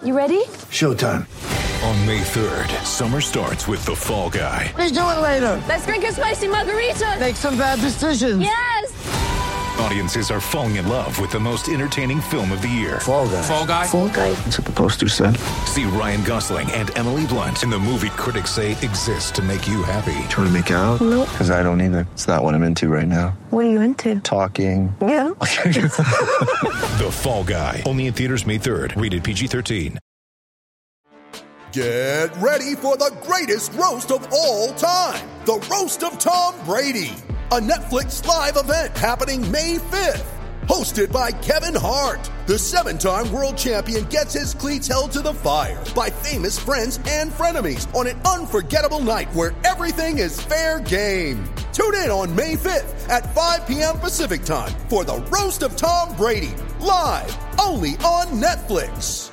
You ready? Showtime. On May 3rd, summer starts with The Fall Guy. Let's do it later. Let's drink a spicy margarita. Make some bad decisions. Yes! Audiences are falling in love with the most entertaining film of the year. Fall Guy. Fall Guy? Fall Guy. That's what the poster said. See Ryan Gosling and Emily Blunt in the movie critics say exists to make you happy. Trying to make it out? Nope. Because I don't either. It's not what I'm into right now. What are you into? Talking. Yeah. The Fall Guy. Only in theaters May 3rd. Rated PG-13. Get ready for the greatest roast of all time. The Roast of Tom Brady. A Netflix live event happening May 5th. Hosted by Kevin Hart. The 7-time world champion gets his cleats held to the fire by famous friends and frenemies on an unforgettable night where everything is fair game. Tune in on May 5th at 5 p.m. Pacific time for the Roast of Tom Brady. Live only on Netflix.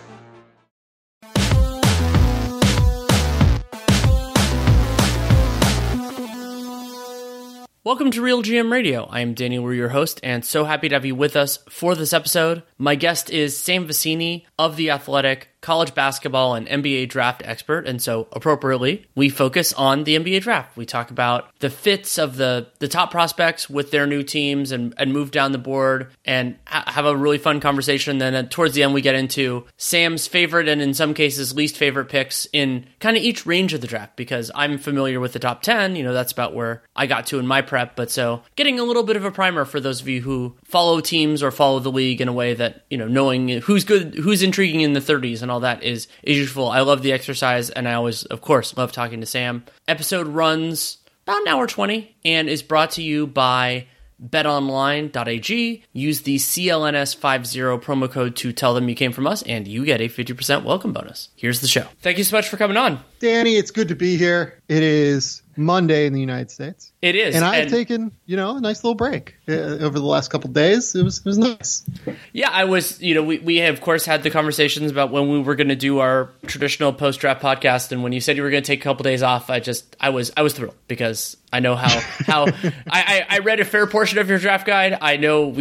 Welcome to Real GM Radio. I am Daniel, we're your host, and so happy to have you with us for this episode. My guest is Sam Vecenie of The Athletic, college basketball and NBA draft expert, and so appropriately, we focus on the NBA draft. We talk about the fits of the top prospects with their new teams and move down the board and have a really fun conversation. Then towards the end, we get into Sam's favorite and in some cases least favorite picks in kind of each range of the draft, because I'm familiar with the top 10. You know, that's about where I got to in my prep. But so getting a little bit of a primer for those of you who follow teams or follow the league in a way that, you know, knowing who's good, who's intriguing in the 30s and all that is useful. I love the exercise, and I always, of course, love talking to Sam. Episode runs about an hour 20 and is brought to you by betonline.ag. Use the CLNS50 promo code to tell them you came from us, and you get a 50% welcome bonus. Here's the show. Thank you so much for coming on. Danny, it's good to be here. It is Monday in the United States. It is. And I've taken, a nice little break over the last couple of days. It was nice. Yeah, I was, we have, of course, had the conversations about when we were going to do our traditional post-draft podcast. And when you said you were going to take a couple days off, I was thrilled, because I know how I read a fair portion of your draft guide. I know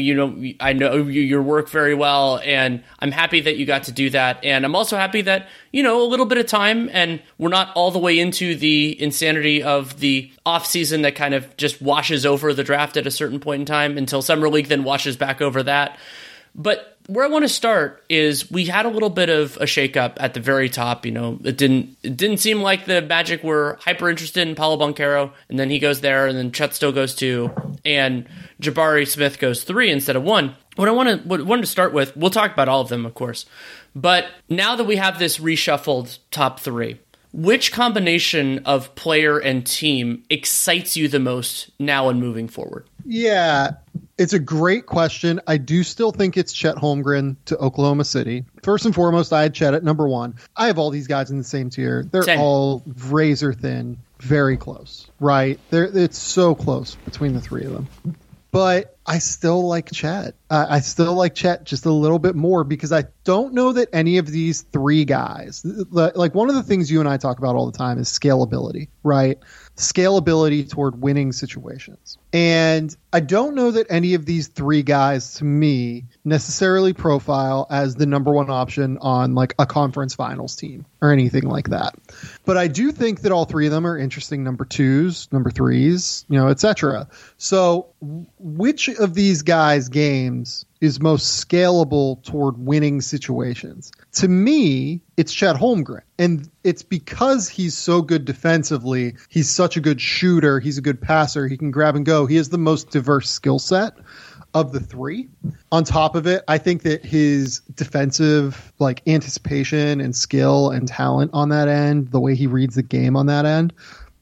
your work very well, and I'm happy that you got to do that. And I'm also happy that, a little bit of time, and we're not all the way into the insanity of the off season that kind of just washes over the draft at a certain point in time until Summer League then washes back over that. But where I want to start is we had a little bit of a shakeup at the very top. It didn't seem like the Magic were hyper interested in Paolo Banchero, and then he goes there, and then Chet still goes 2, and Jabari Smith goes 3 instead of 1. What I wanted to start with, we'll talk about all of them, of course, but now that we have this reshuffled top 3, which combination of player and team excites you the most now and moving forward? Yeah, it's a great question. I do still think it's Chet Holmgren to Oklahoma City. First and foremost, I had Chet at number 1. I have all these guys in the same tier. They're all razor thin, very close, right? It's so close between the 3 of them. But I still like Chet. I still like Chet just a little bit more, because I don't know that any of these 3 guys, like one of the things you and I talk about all the time is scalability, right? Scalability toward winning situations. And I don't know that any of these 3 guys, to me, necessarily profile as the number 1 option on like a conference finals team or anything like that. But I do think that all 3 of them are interesting number 2s, number 3s, etc. So which of these guys' games is most scalable toward winning situations? To me, it's Chet Holmgren. And it's because he's so good defensively. He's such a good shooter. He's a good passer. He can grab and go. He has the most diverse skill set of the 3. On top of it, I think that his defensive anticipation and skill and talent on that end, the way he reads the game on that end,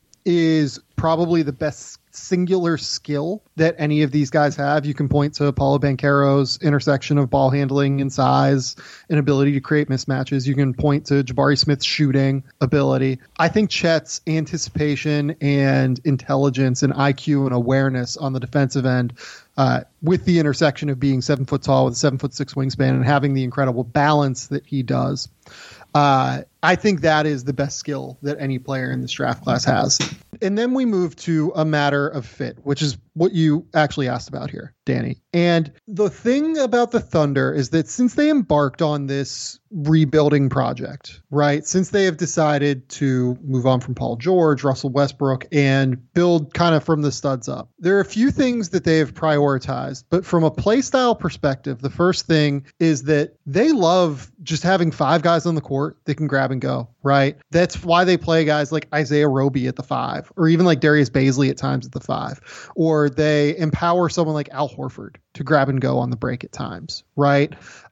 is probably the best singular skill that any of these guys have. You can point to Paolo Banchero's intersection of ball handling and size and ability to create mismatches. You can point to Jabari Smith's shooting ability. I think Chet's anticipation and intelligence and IQ and awareness on the defensive end, with the intersection of being 7 foot tall with a 7'6" wingspan and having the incredible balance that he does, I think that is the best skill that any player in this draft class has. And then we move to a matter of fit, which is what you actually asked about here, Danny. And the thing about the Thunder is that since they embarked on this rebuilding project, right, since they have decided to move on from Paul George, Russell Westbrook, and build kind of from the studs up, there are a few things that they have prioritized. But from a play style perspective, the first thing is that they love just having 5 guys on the court that can grab and go, right? That's why they play guys like Isaiah Roby at the 5, or even like Darius Baisley at times at the 5, or they empower someone like Al Horford to grab and go on the break at times, right?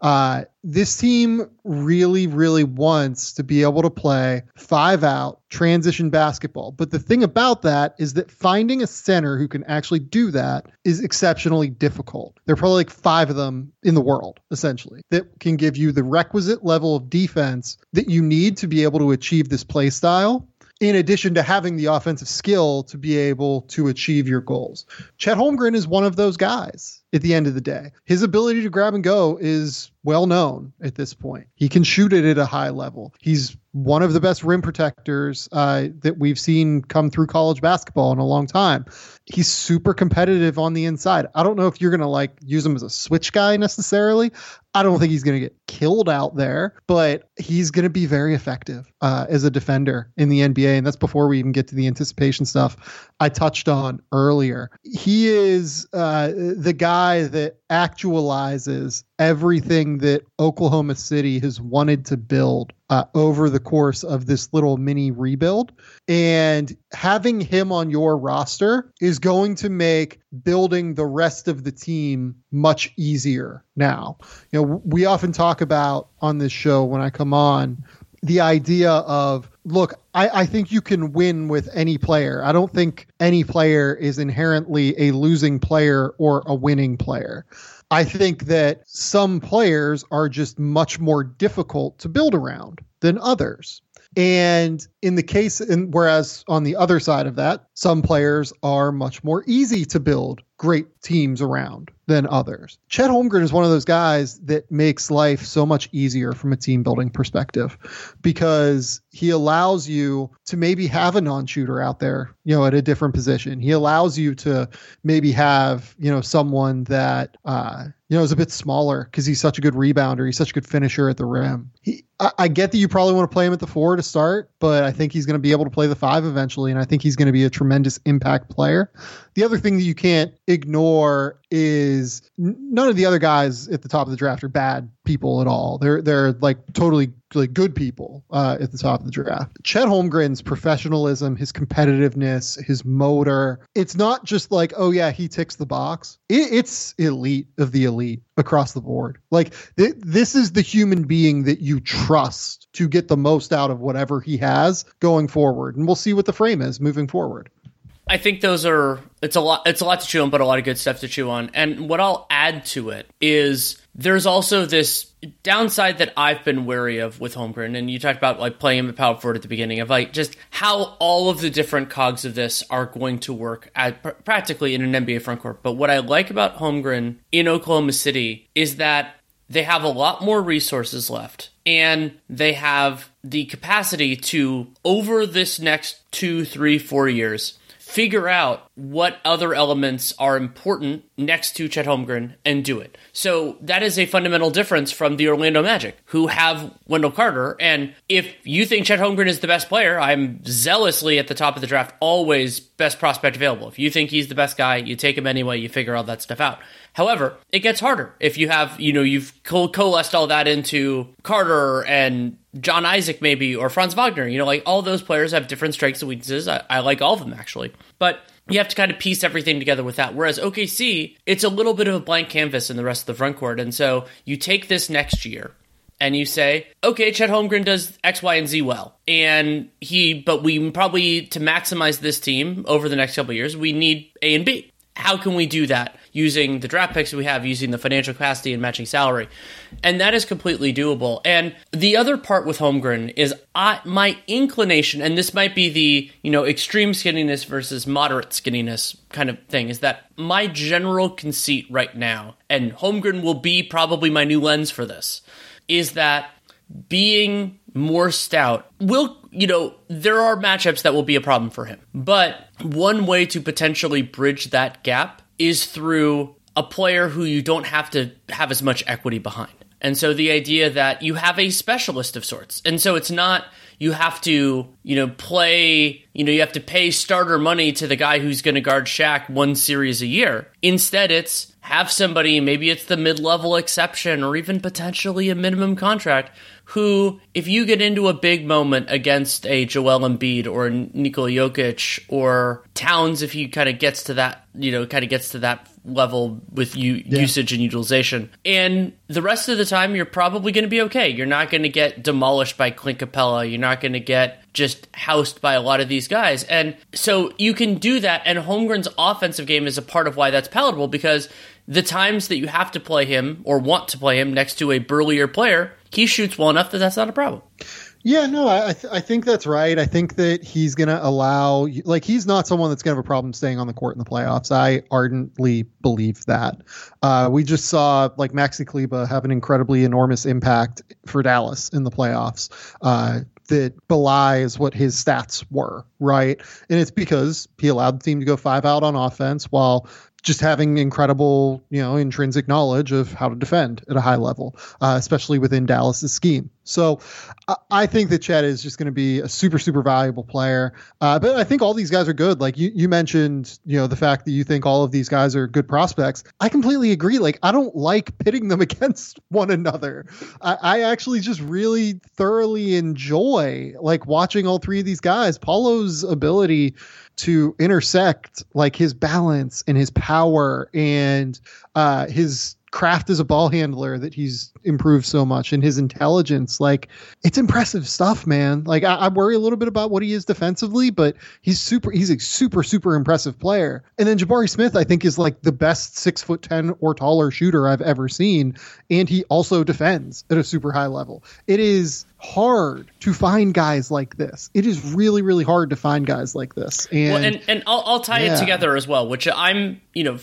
This team really, really wants to be able to play 5-out transition basketball. But the thing about that is that finding a center who can actually do that is exceptionally difficult. There are probably like 5 of them in the world, essentially, that can give you the requisite level of defense that you need to be able to achieve this play style, in addition to having the offensive skill to be able to achieve your goals. Chet Holmgren is one of those guys at the end of the day. His ability to grab and go is well known at this point. He can shoot it at a high level. He's one of the best rim protectors that we've seen come through college basketball in a long time. He's super competitive on the inside. I don't know if you're going to like use him as a switch guy necessarily. I don't think he's going to get killed out there, but he's going to be very effective as a defender in the NBA. And that's before we even get to the anticipation stuff I touched on earlier. He is the guy that actualizes everything that Oklahoma City has wanted to build over the course of this little mini rebuild. And having him on your roster is going to make building the rest of the team much easier now. You know, we often talk about on this show when I come on the idea of, look, I think you can win with any player. I don't think any player is inherently a losing player or a winning player. I think that some players are just much more difficult to build around than others. And in the case, whereas on the other side of that, some players are much more easy to build great teams around than others. Chet Holmgren is one of those guys that makes life so much easier from a team building perspective, because he allows you to maybe have a non-shooter out there, you know, at a different position. He allows you to maybe have, you know, someone that, you know, is a bit smaller because he's such a good rebounder. He's such a good finisher at the rim. I get that you probably want to play him at the 4 to start, but I think he's going to be able to play the 5 eventually. And I think he's going to be a tremendous impact player. The other thing that you can't ignore is none of the other guys at the top of the draft are bad people at all. They're like totally like good people at the top of the draft. Chet Holmgren's professionalism, his competitiveness, his motor, it's not just like, oh yeah, he ticks the box. It's elite of the elite across the board. Like this is the human being that you trust to get the most out of whatever he has going forward. And we'll see what the frame is moving forward. I think it's a lot to chew on, but a lot of good stuff to chew on. And what I'll add to it is there's also this downside that I've been wary of with Holmgren. And you talked about like playing him at power forward at the beginning of like just how all of the different cogs of this are going to work at practically in an NBA frontcourt. But what I like about Holmgren in Oklahoma City is that they have a lot more resources left, and they have the capacity to, over this next 2, 3, 4 years, figure out what other elements are important next to Chet Holmgren and do it. So that is a fundamental difference from the Orlando Magic, who have Wendell Carter. And if you think Chet Holmgren is the best player, I'm zealously at the top of the draft, always best prospect available. If you think he's the best guy, you take him anyway, you figure all that stuff out. However, it gets harder if you have, you know, you've coalesced all that into Carter and John Isaac maybe, or Franz Wagner. You know, like all those players have different strengths and weaknesses. I like all of them actually. But you have to kind of piece everything together with that. Whereas OKC, it's a little bit of a blank canvas in the rest of the front court. And so you take this next year and you say, okay, Chet Holmgren does X, Y, and Z well. But we probably, to maximize this team over the next couple of years, we need A and B. How can we do that using the draft picks we have, using the financial capacity and matching salary? And that is completely doable. And the other part with Holmgren is my inclination, and this might be the, you know, extreme skinniness versus moderate skinniness kind of thing, is that my general conceit right now, and Holmgren will be probably my new lens for this, is that being more stout, there are matchups that will be a problem for him. But one way to potentially bridge that gap is through a player who you don't have to have as much equity behind. And so the idea that you have a specialist of sorts. And so it's not you have to, you have to pay starter money to the guy who's going to guard Shaq one series a year. Instead, it's have somebody, maybe it's the mid-level exception or even potentially a minimum contract, who, if you get into a big moment against a Joel Embiid or Nikola Jokic or Towns, if he kind of gets to that, level with usage and utilization. And the rest of the time, you're probably going to be okay. You're not going to get demolished by Clint Capella. You're not going to get just housed by a lot of these guys. And so you can do that. And Holmgren's offensive game is a part of why that's palatable, because the times that you have to play him or want to play him next to a burlier player, he shoots well enough that that's not a problem. Yeah, no, I think that's right. I think that he's going to allow, he's not someone that's going to have a problem staying on the court in the playoffs. I ardently believe that. We just saw Maxi Kleber have an incredibly enormous impact for Dallas in the playoffs. That belies what his stats were, right? And it's because he allowed the team to go 5 out on offense while just having incredible, intrinsic knowledge of how to defend at a high level, especially within Dallas's scheme. So I think that Chet is just going to be a super, super valuable player. But I think all these guys are good. Like you mentioned, the fact that you think all of these guys are good prospects. I completely agree. I don't like pitting them against one another. I actually just really thoroughly enjoy watching all three of these guys. Paulo's ability to intersect his balance and his power and his craft as a ball handler that he's improved so much, and his intelligence, it's impressive stuff, man. I worry a little bit about what he is defensively, but he's a super, super impressive player. And then Jabari Smith, I think, is the best 6'10" or taller shooter I've ever seen. And he also defends at a super high level. It is hard to find guys like this. It is really, really hard to find guys like this. And I'll tie it together as well, which I'm,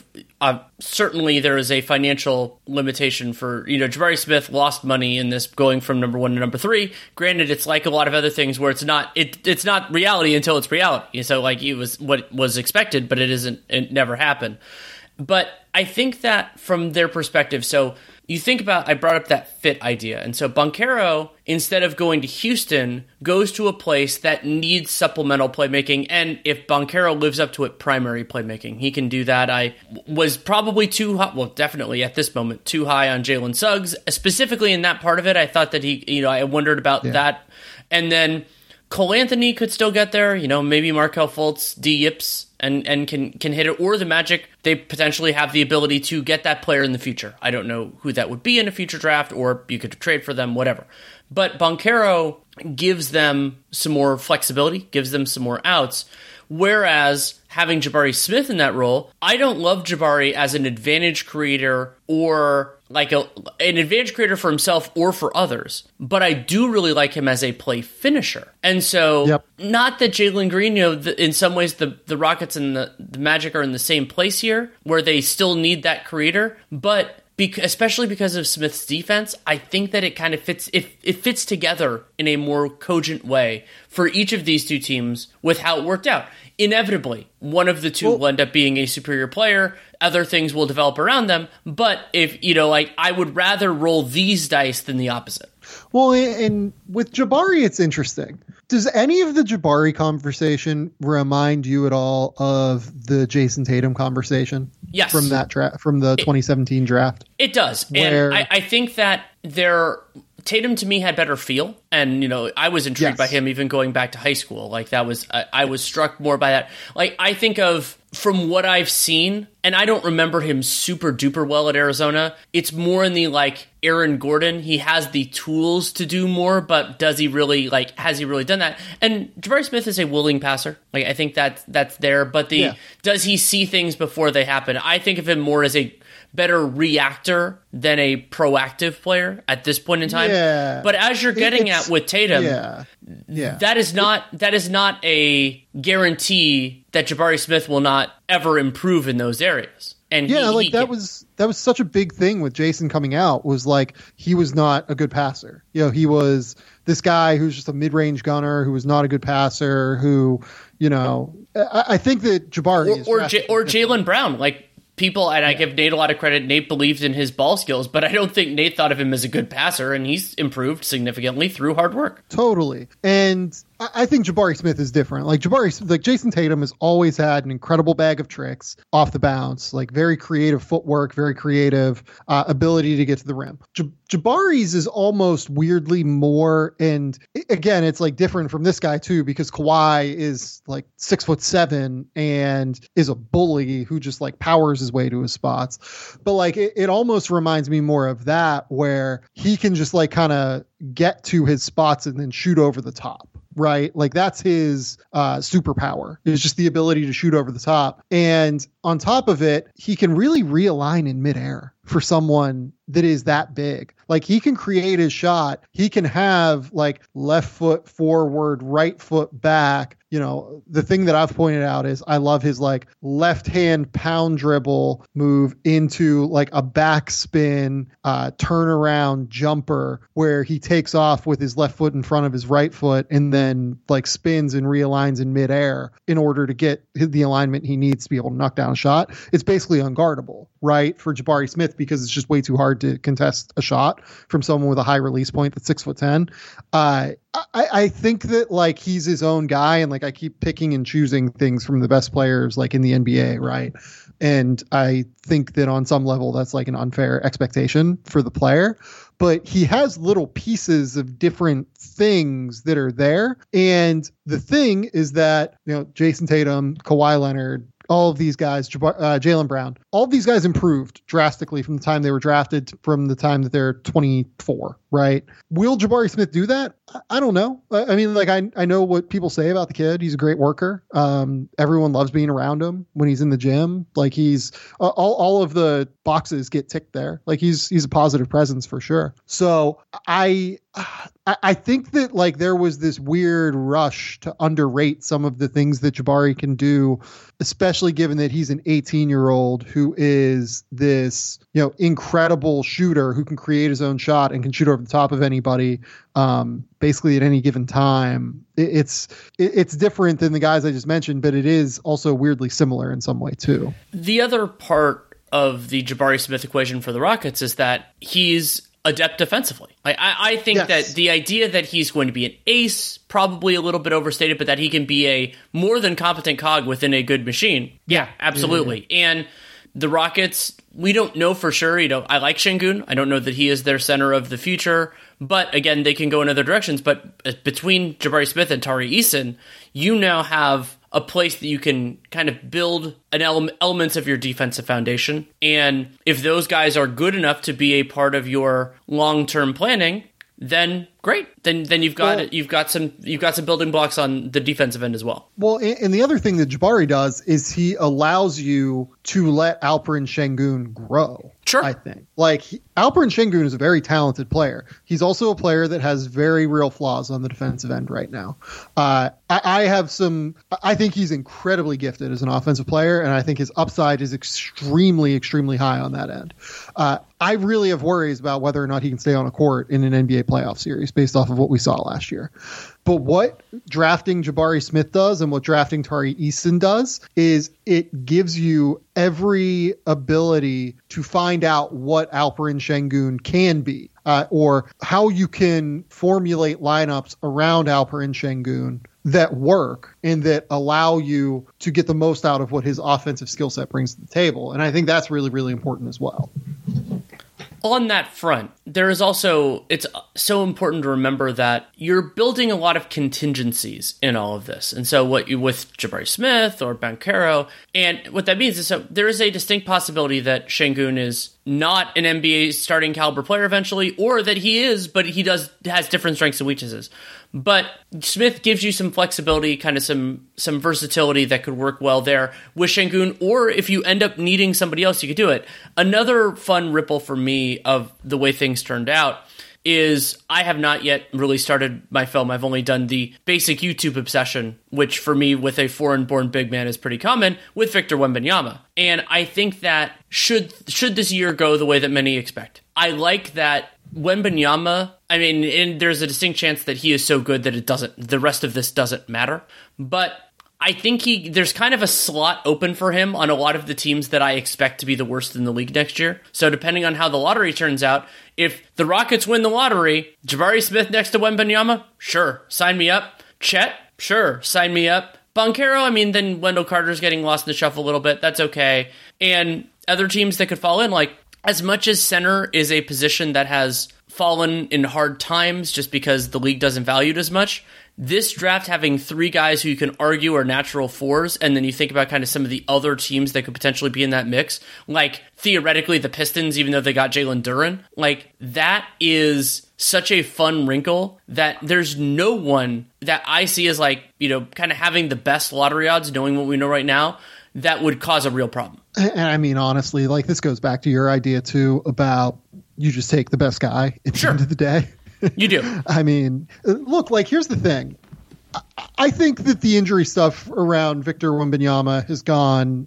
certainly there is a financial limitation for, Jabari Smith lost money in this going from number 1 to number 3. Granted, it's like a lot of other things where it's not reality until it's reality. So it was what was expected, but it never happened. But I think that from their perspective, so you think about, I brought up that fit idea. And so Banchero, instead of going to Houston, goes to a place that needs supplemental playmaking. And if Banchero lives up to it, primary playmaking, he can do that. I was probably too high, well, definitely at this moment, too high on Jalen Suggs. Specifically in that part of it, I thought that I wondered about that. And then Cole Anthony could still get there, maybe Markelle Fultz, D. Yips, and can hit it. Or the Magic, they potentially have the ability to get that player in the future. I don't know who that would be in a future draft, or you could trade for them, whatever. But Banchero gives them some more flexibility, gives them some more outs. Whereas having Jabari Smith in that role, I don't love Jabari as an advantage creator or an advantage creator for himself or for others, but I do really like him as a play finisher. And so, Not that Jalen Green, in some ways the Rockets and the Magic are in the same place here, where they still need that creator, but especially because of Smith's defense, I think that it kind of fits. It fits together in a more cogent way for each of these two teams with how it worked out. Inevitably, one of the two will end up being a superior player. Other things will develop around them. But if I would rather roll these dice than the opposite. Well, and with Jabari, it's interesting. Does any of the Jabari conversation remind you at all of the Jason Tatum conversation? Yes. From that from the 2017 draft? It does. And I think that Tatum to me had better feel, and I was intrigued by him even going back to high school. I was struck more by that. I think of, from what I've seen, and I don't remember him super duper well at Arizona. It's more in the Aaron Gordon. He has the tools to do more, but does he really has he really done that? And Jabari Smith is a willing passer. I think that's there, but does he see things before they happen? I think of him more as a better reactor than a proactive player at this point in time. Yeah. But as you're getting at with Tatum, that is not a guarantee that Jabari Smith will not ever improve in those areas. And that was such a big thing with Jason coming out, was like he was not a good passer. He was this guy who's just a mid-range gunner who was not a good passer. Who, I think that Jabari or Jaylen Brown, like. People, and I give Nate a lot of credit, Nate believed in his ball skills, but I don't think Nate thought of him as a good passer, and he's improved significantly through hard work. Totally. And I think Jabari Smith is different. Like Jason Tatum has always had an incredible bag of tricks off the bounce, like very creative footwork, very creative ability to get to the rim. Jabari's is almost weirdly more, and again, it's like different from this guy too, because Kawhi is like 6'7" and is a bully who just like powers his way to his spots. But like it almost reminds me more of that, where he can just like kind of get to his spots and then shoot over the top. Right? Like that's his superpower, is just the ability to shoot over the top. And on top of it, he can really realign in midair for someone that is that big. Like he can create his shot. He can have like left foot forward, right foot back. The thing that I've pointed out is I love his like left hand pound dribble move into like a backspin turnaround jumper, where he takes off with his left foot in front of his right foot and then like spins and realigns in midair in order to get the alignment he needs to be able to knock down a shot. It's basically unguardable, right, for Jabari Smith, because it's just way too hard to contest a shot from someone with a high release point that's 6'10". I think that like he's his own guy, and like I keep picking and choosing things from the best players like in the NBA, right? And I think that on some level that's like an unfair expectation for the player. But he has little pieces of different things that are there. And the thing is that, Jason Tatum, Kawhi Leonard, all of these guys, Jaylen Brown, all of these guys improved drastically from the time they were drafted, from the time that they're 24, right? Will Jabari Smith do that? I don't know. I mean, like, I know what people say about the kid. He's a great worker. Everyone loves being around him when he's in the gym. Like he's all of the boxes get ticked there. Like he's a positive presence for sure. So I think that like there was this weird rush to underrate some of the things that Jabari can do, especially given that he's an 18-year-old who is this, incredible shooter who can create his own shot and can shoot over the top of anybody, basically at any given time. It's different than the guys I just mentioned, but it is also weirdly similar in some way too. The other part of the Jabari Smith equation for the Rockets is that he's adept defensively. I think that the idea that he's going to be an ace, probably a little bit overstated, but that he can be a more than competent cog within a good machine. Yeah, absolutely. Yeah. And the Rockets, we don't know for sure. I like Şengün. I don't know that he is their center of the future, but again, they can go in other directions. But between Jabari Smith and Tari Eason, you now have a place that you can kind of build elements of your defensive foundation. And if those guys are good enough to be a part of your long-term planning, then great. Then you've got some building blocks on the defensive end as well. Well, and the other thing that Jabari does is he allows you to let Alperen Şengün grow. Sure. I think Alperen Şengün is a very talented player. He's also a player that has very real flaws on the defensive end right now. I think he's incredibly gifted as an offensive player, and I think his upside is extremely, extremely high on that end. I really have worries about whether or not he can stay on a court in an NBA playoff series based off of what we saw last year. But what drafting Jabari Smith does and what drafting Tari Eason does is it gives you every ability to find out what Alperen Şengün can be, or how you can formulate lineups around Alperen Şengün that work and that allow you to get the most out of what his offensive skill set brings to the table. And I think that's really, really important as well. On that front, it's so important to remember that you're building a lot of contingencies in all of this. And so with Jabari Smith or Banchero, and what that means is there is a distinct possibility that Şengün is not an NBA starting caliber player eventually, or that he is, but he has different strengths and weaknesses. But Smith gives you some flexibility, kind of some versatility that could work well there with Şengün, or if you end up needing somebody else, you could do it. Another fun ripple for me of the way things turned out is I have not yet really started my film. I've only done the basic YouTube obsession, which for me with a foreign-born big man is pretty common, with Victor Wembanyama. And I think that should this year go the way that many expect, I like that Wembanyama, I mean, and there's a distinct chance that he is so good that the rest of this doesn't matter. But I think there's kind of a slot open for him on a lot of the teams that I expect to be the worst in the league next year. So depending on how the lottery turns out, if the Rockets win the lottery, Jabari Smith next to Wembanyama, sure, sign me up. Chet, sure, sign me up. Banchero, I mean, then Wendell Carter's getting lost in the shuffle a little bit. That's okay. And other teams that could fall in, like, as much as center is a position that has fallen in hard times just because the league doesn't value it as much, this draft having 3 guys who you can argue are natural fours, and then you think about kind of some of the other teams that could potentially be in that mix, like theoretically the Pistons, even though they got Jalen Duren, like that is such a fun wrinkle that there's no one that I see as like, you know, kind of having the best lottery odds, knowing what we know right now, that would cause a real problem. And I mean, honestly, like this goes back to your idea too about you just take the best guy at the end of the day. You do. I mean, look, like here's the thing. I think that the injury stuff around Victor Wembanyama has gone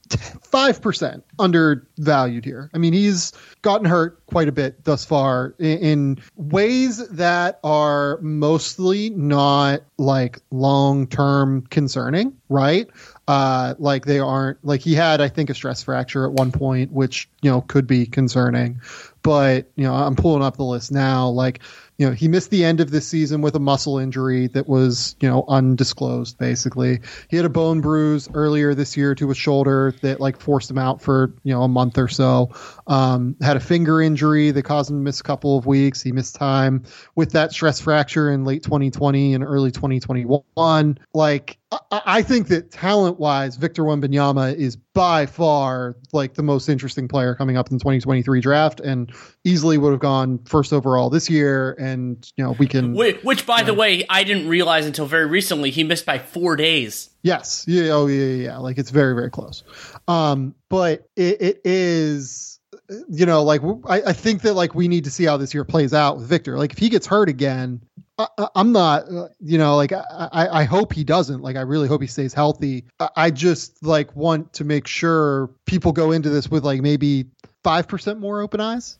5% undervalued here. I mean, he's gotten hurt quite a bit thus far in ways that are mostly not like long-term concerning, right? Like they aren't, like he had, I think, a stress fracture at one point, which, you know, could be concerning. But, you know, I'm pulling up the list now. Like, you know, he missed the end of this season with a muscle injury that was, you know, undisclosed, basically. He had a bone bruise earlier this year to his shoulder that, like, forced him out for, you know, a month or so. Had a finger injury that caused him to miss a couple of weeks. He missed time with that stress fracture in late 2020 and early 2021. Like, I think that talent-wise, Victor Wembanyama is by far like the most interesting player coming up in the 2023 draft, and easily would have gone first overall this year. And you know, we can, which by the way, I didn't realize until very recently he missed by 4 days. Yes, yeah, oh yeah. Like it's very, very close. But it is, you know, like I think that like we need to see how this year plays out with Victor. Like if he gets hurt again, I'm not, you know, like I hope he doesn't. Like I really hope he stays healthy. I just like want to make sure people go into this with like maybe 5% more open eyes.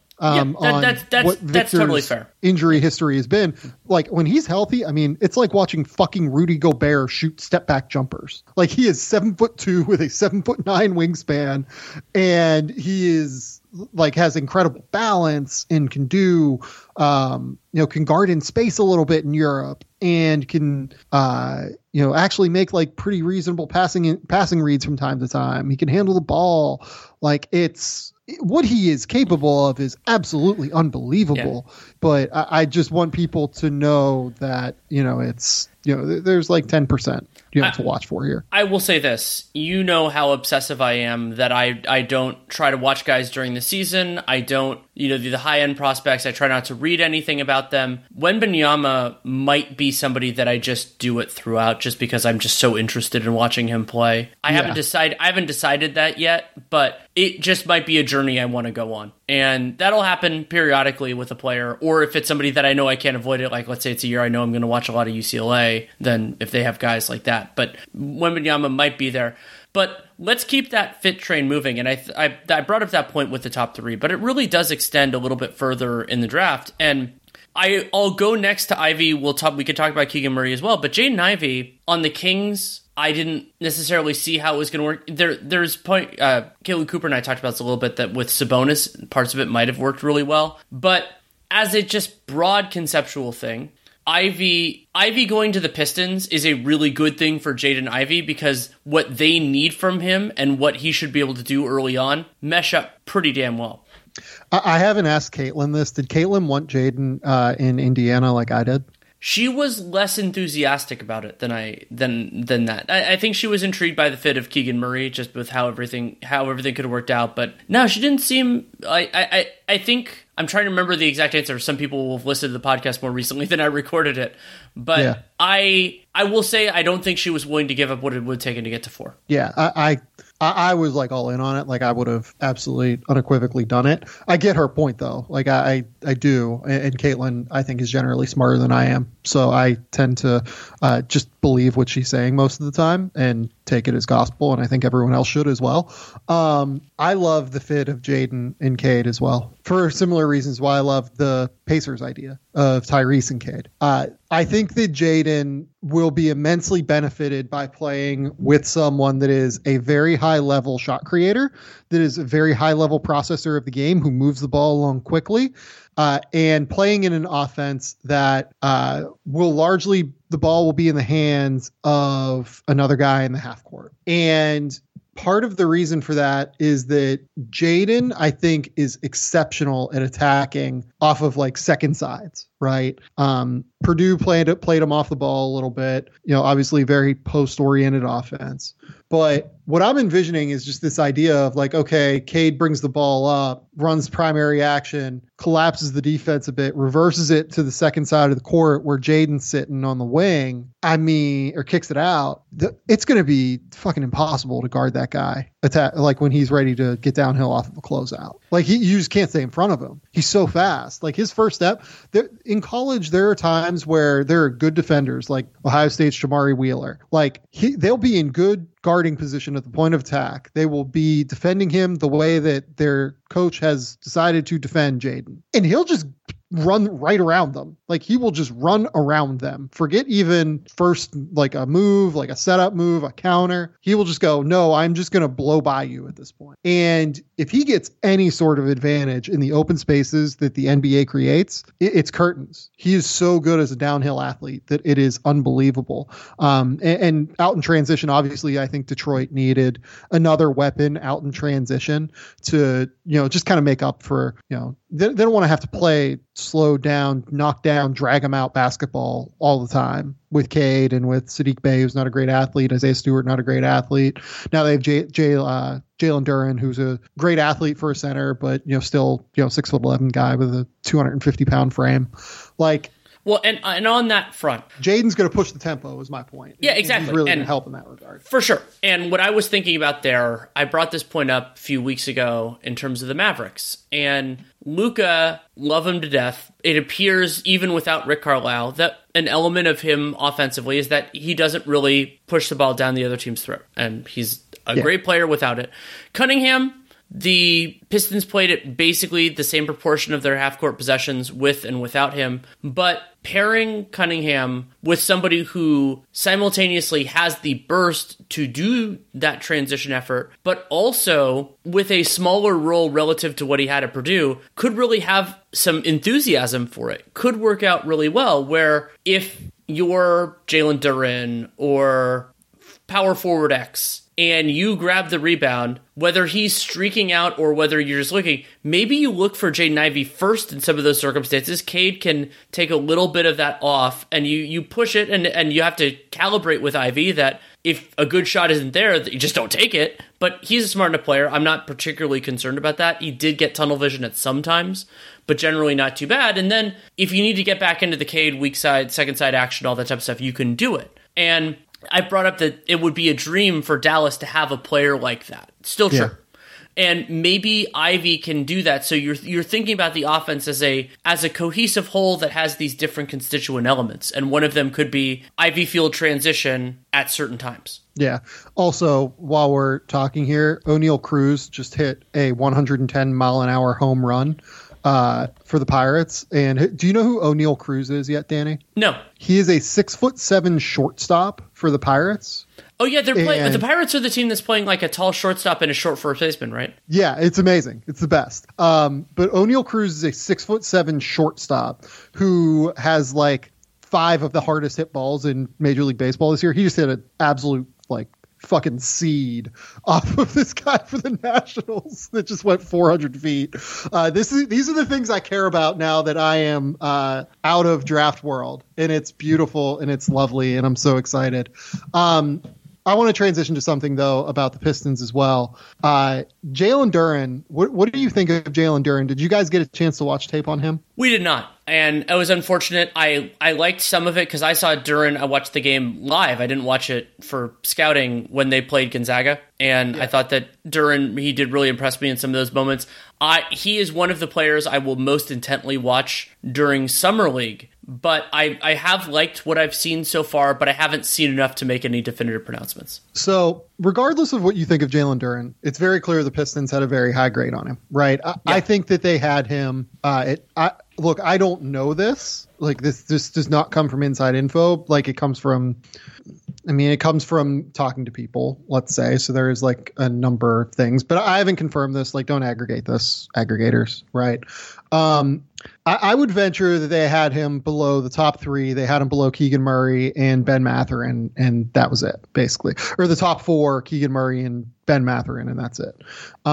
That's totally fair. Injury history has been like when he's healthy. I mean, it's like watching fucking Rudy Gobert shoot step back jumpers. Like he is 7'2" with a 7'9" wingspan, and he is like has incredible balance and can do, you know, can guard in space a little bit in Europe and can, you know, actually make like pretty reasonable passing reads from time to time. He can handle the ball. Like it's, what he is capable of is absolutely unbelievable. Yeah. But I just want people to know that, you know, it's, you know, there's like 10% you have to watch for here. I will say this, you know how obsessive I am that I don't try to watch guys during the season. I don't, you know, the high end prospects, I try not to read anything about them. Wembanyama might be somebody that I just do it throughout just because I'm just so interested in watching him play. I haven't decided that yet, but it just might be a journey I want to go on. And that'll happen periodically with a player, or if it's somebody that I know I can't avoid it, like let's say it's a year I know I'm going to watch a lot of UCLA, then if they have guys like that. But Wembanyama might be there. But let's keep that fit train moving. And I brought up that point with the top 3, but it really does extend a little bit further in the draft. And I'll go next to Ivy. We could talk about Keegan Murray as well. But Jaden Ivey on the Kings, I didn't necessarily see how it was going to work. There's point. Caleb Cooper and I talked about this a little bit, that with Sabonis, parts of it might have worked really well. But as a just broad conceptual thing, Ivy going to the Pistons is a really good thing for Jaden Ivey, because what they need from him and what he should be able to do early on mesh up pretty damn well. I haven't asked Caitlin this. Did Caitlin want Jaden in Indiana like I did? She was less enthusiastic about it than that. I think she was intrigued by the fit of Keegan Murray, just with how everything could have worked out. But no, she didn't seem. I think I'm trying to remember the exact answer. Some people will have listened to the podcast more recently than I recorded it. But I will say I don't think she was willing to give up what it would take to get to 4. Yeah, I was like all in on it. Like I would have absolutely unequivocally done it. I get her point though. Like I do. And Caitlin, I think, is generally smarter than I am. So I tend to just believe what she's saying most of the time and take it as gospel. And I think everyone else should as well. I love the fit of Jaden and Cade as well for similar reasons why I love the Pacers idea of Tyrese and Cade. I think that Jaden will be immensely benefited by playing with someone that is a very high level shot creator, that is a very high level processor of the game, who moves the ball along quickly, and playing in an offense that will largely, the ball will be in the hands of another guy in the half court. And part of the reason for that is that Jaden, I think, is exceptional at attacking off of like second sides, right? Purdue played him off the ball a little bit, obviously very post-oriented offense. But what I'm envisioning is just this idea of like, okay, Cade brings the ball up, runs primary action, collapses the defense a bit, reverses it to the second side of the court where Jaden's sitting on the wing, or kicks it out. It's going to be fucking impossible to guard that guy like when he's ready to get downhill off of a closeout. Like you just can't stay in front of him. He's so fast. Like his first step in college, there are times where there are good defenders like Ohio State's Jamari Wheeler. Like they'll be in good guarding position at the point of attack. They will be defending him the way that their coach has decided to defend Jaden. And he'll just run right around them. Like he will just run around them. Forget even first, like a move, like a setup move, a counter. He will just go, no, I'm just going to blow by you at this point. And if he gets any sort of advantage in the open spaces that the NBA creates, it's curtains. He is so good as a downhill athlete that it is unbelievable. And out in transition, obviously, I think Detroit needed another weapon out in transition to, just kind of make up for, they don't want to have to play slow down, knock down, drag him out basketball all the time with Cade and with Sadiq Bey, who's not a great athlete, Isaiah Stewart, not a great athlete. Now they have Jalen Duren, who's a great athlete for a center, but still 6'11" guy with a 250-pound frame. Like, well, and on that front, Jaden's going to push the tempo is my point. Yeah, exactly. He's really going to help in that regard. For sure. And what I was thinking about there, I brought this point up a few weeks ago in terms of the Mavericks. And Luka, love him to death. It appears, even without Rick Carlisle, that an element of him offensively is that he doesn't really push the ball down the other team's throat. And he's a great player without it. Cunningham, the Pistons played at basically the same proportion of their half-court possessions with and without him, but pairing Cunningham with somebody who simultaneously has the burst to do that transition effort, but also with a smaller role relative to what he had at Purdue, could really have some enthusiasm for it, could work out really well, where if you're Jalen Duren or power forward X, and you grab the rebound, whether he's streaking out or whether you're just looking, maybe you look for Jaden Ivey first in some of those circumstances. Cade can take a little bit of that off, and you push it, and you have to calibrate with Ivey that if a good shot isn't there, that you just don't take it. But he's a smart enough player. I'm not particularly concerned about that. He did get tunnel vision at some times, but generally not too bad. And then if you need to get back into the Cade weak side, second side action, all that type of stuff, you can do it. And I brought up that it would be a dream for Dallas to have a player like that. Still true. Yeah. And maybe Ivey can do that. So you're thinking about the offense as a cohesive whole that has these different constituent elements. And one of them could be Ivy field transition at certain times. Yeah. Also, while we're talking here, O'Neal Cruz just hit a 110-mile-an-hour home run for the Pirates. And do you know who O'Neal Cruz is yet, Danny? No. He is a 6'7" shortstop for the Pirates. Oh, yeah, they're playing. The Pirates are the team that's playing like a tall shortstop and a short first baseman, right? Yeah, it's amazing. It's the best. But O'Neal Cruz is a 6'7" shortstop who has like 5 of the hardest hit balls in Major League Baseball this year. He just hit an absolute like fucking seed off of this guy for the Nationals that just went 400 feet. These are the things I care about now that I am out of draft world, and it's beautiful and it's lovely, and I'm so excited. I want to transition to something, though, about the Pistons as well. Jalen Duren, what do you think of Jalen Duren? Did you guys get a chance to watch tape on him? We did not. And it was unfortunate. I liked some of it because I saw Duren. I watched the game live. I didn't watch it for scouting when they played Gonzaga. And I thought that Duren, he did really impress me in some of those moments. He is one of the players I will most intently watch during Summer League. But I have liked what I've seen so far, but I haven't seen enough to make any definitive pronouncements. So regardless of what you think of Jalen Duren, it's very clear the Pistons had a very high grade on him, right? I think that they had him. Look, I don't know this. Like, this does not come from inside info. Like, it comes from talking to people, let's say. So there is like a number of things, but I haven't confirmed this. Like, don't aggregate this, aggregators, right? I would venture that they had him below the top three. They had him below Keegan Murray and Ben Mathurin, and that was it, basically. Or the top four, Keegan Murray and Ben Mathurin, and that's it.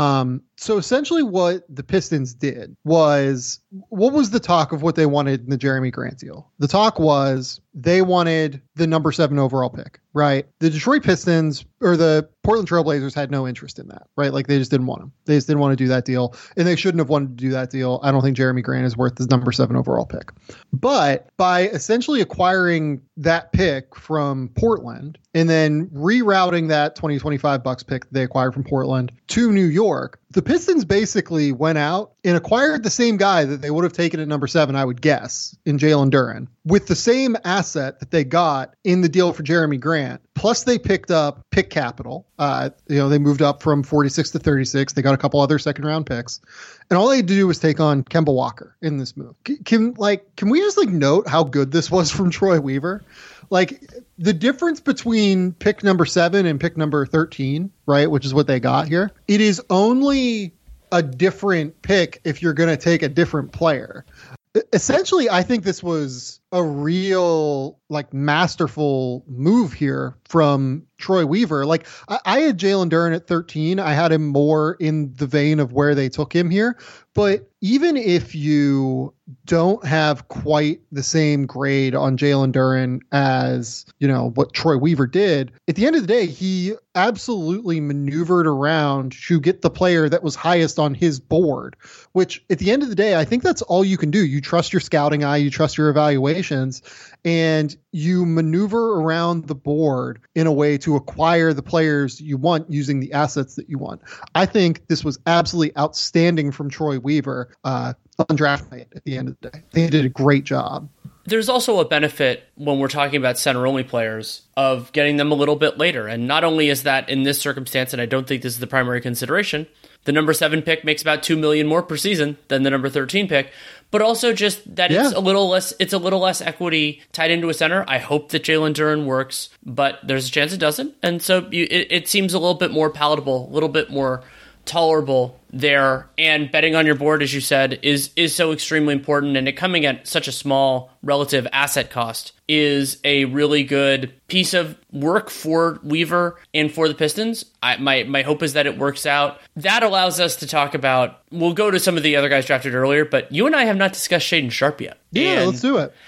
So essentially what the Pistons did was, what was the talk of what they wanted in the Jeremy Grant deal? The talk was they wanted the number 7 overall pick, right? The Detroit Pistons or the Portland Trailblazers had no interest in that, right? Like, they just didn't want him. They just didn't want to do that deal, and they shouldn't have wanted to do that deal. I don't think Jeremy Grant is worth the number 7 overall pick. But by essentially acquiring that pick from Portland and then rerouting that 2025 Bucks pick that they acquired from Portland to New York, the Pistons basically went out and acquired the same guy that they would have taken at number 7, I would guess, in Jalen Duren, with the same asset that they got in the deal for Jeremy Grant. Plus, they picked up pick capital. They moved up from 46 to 36. They got a couple other second-round picks. And all they had to do was take on Kemba Walker in this move. Can we just note how good this was from Troy Weaver? Like, the difference between pick number 7 and pick number 13, right, which is what they got here, it is only a different pick if you're going to take a different player. Essentially, I think this was a real, masterful move here from Troy Weaver. Like, I had Jalen Duren at 13. I had him more in the vein of where they took him here. But even if you don't have quite the same grade on Jalen Duren as, what Troy Weaver did, at the end of the day, he absolutely maneuvered around to get the player that was highest on his board, which at the end of the day, I think that's all you can do. You trust your scouting eye, you trust your evaluations, and you maneuver around the board in a way to acquire the players you want using the assets that you want. I think this was absolutely outstanding from Troy Weaver on draft night at the end of the day. I think he did a great job. There's also a benefit when we're talking about center-only players of getting them a little bit later. And not only is that in this circumstance, and I don't think this is the primary consideration, the number 7 pick makes about $2 million more per season than the number 13 pick, but also just that it's a little less equity tied into a center. I hope that Jalen Duren works, but there's a chance it doesn't. And so it seems a little bit more palatable, a little bit more tolerable there. And betting on your board, as you said, is so extremely important, and it coming at such a small relative asset cost is a really good piece of work for Weaver and for the Pistons. My hope is that it works out. That allows us to talk about, we'll go to some of the other guys drafted earlier, but you and I have not discussed Shaedon Sharpe yet. Yeah, let's do it.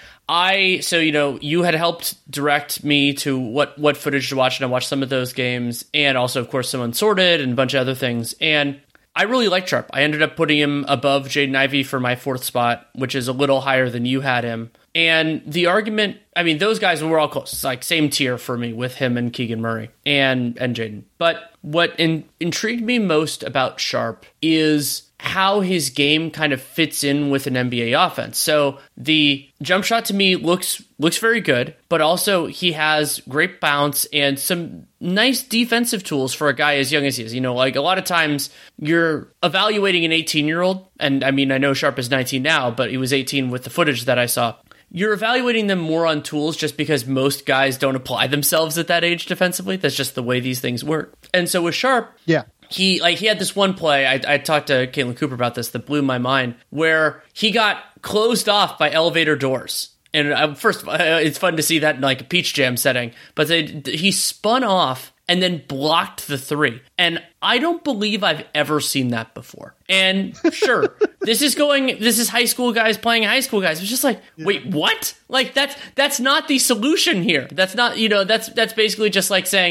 You had helped direct me to what footage to watch, and I watched some of those games, and also, of course, some Unsorted and a bunch of other things. And I really liked Sharpe. I ended up putting him above Jaden Ivey for my 4th spot, which is a little higher than you had him. And the argument, those guys were all close. It's like same tier for me with him and Keegan Murray and Jaden. But what intrigued me most about Sharpe is how his game kind of fits in with an NBA offense. So the jump shot to me looks very good, but also he has great bounce and some nice defensive tools for a guy as young as he is. A lot of times you're evaluating an 18-year-old, and I know Sharpe is 19 now, but he was 18 with the footage that I saw. You're evaluating them more on tools just because most guys don't apply themselves at that age defensively. That's just the way these things work. And so with Sharpe, he had this one play, I talked to Caitlin Cooper about this, that blew my mind, where he got closed off by elevator doors. And first, it's fun to see that in a Peach Jam setting, but he spun off and then blocked the 3. And I don't believe I've ever seen that before. And sure, this is high school guys playing high school guys. It's just wait, what? That's not the solution here. That's not, that's basically just like saying,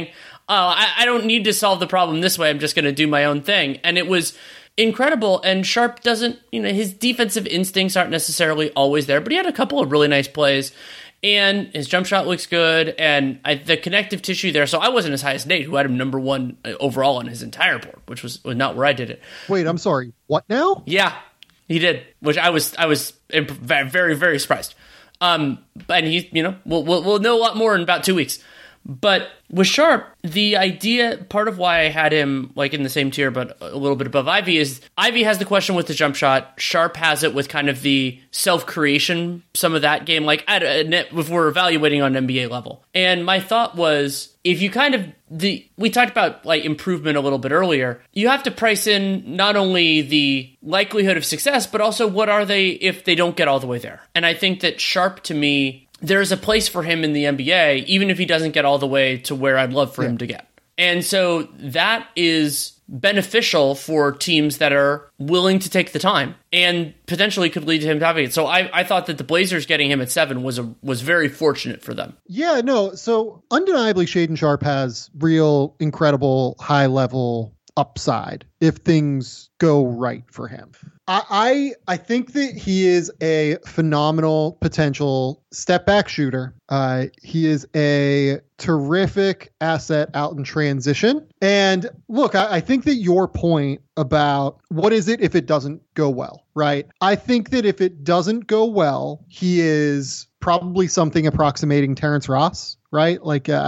I don't need to solve the problem this way. I'm just going to do my own thing. And it was incredible. And Sharp doesn't, his defensive instincts aren't necessarily always there, but he had a couple of really nice plays. And his jump shot looks good, and the connective tissue there. So I wasn't as high as Nate, who had him number 1 overall on his entire board, which was not where I did it. Wait, I'm sorry. What now? Yeah, he did, which I was very, very surprised. And he, we'll know a lot more in about 2 weeks. But with Sharp, the idea, part of why I had him in the same tier, but a little bit above Ivy, is Ivy has the question with the jump shot. Sharp has it with kind of the self-creation, some of that game, if we're evaluating on NBA level. And my thought was, if you we talked about improvement a little bit earlier, you have to price in not only the likelihood of success, but also what are they if they don't get all the way there. And I think that Sharp, to me, there's a place for him in the NBA, even if he doesn't get all the way to where I'd love for him to get. And so that is beneficial for teams that are willing to take the time and potentially could lead to him having it. So I thought that the Blazers getting him at 7 was very fortunate for them. Yeah, no. So undeniably, Shaedon Sharp has real, incredible, high level upside if things go right for him. I think that he is a phenomenal potential step back shooter. He is a terrific asset out in transition. And look, I think that your point about what is it if it doesn't go well, right? I think that if it doesn't go well, he is probably something approximating Terrence Ross, right?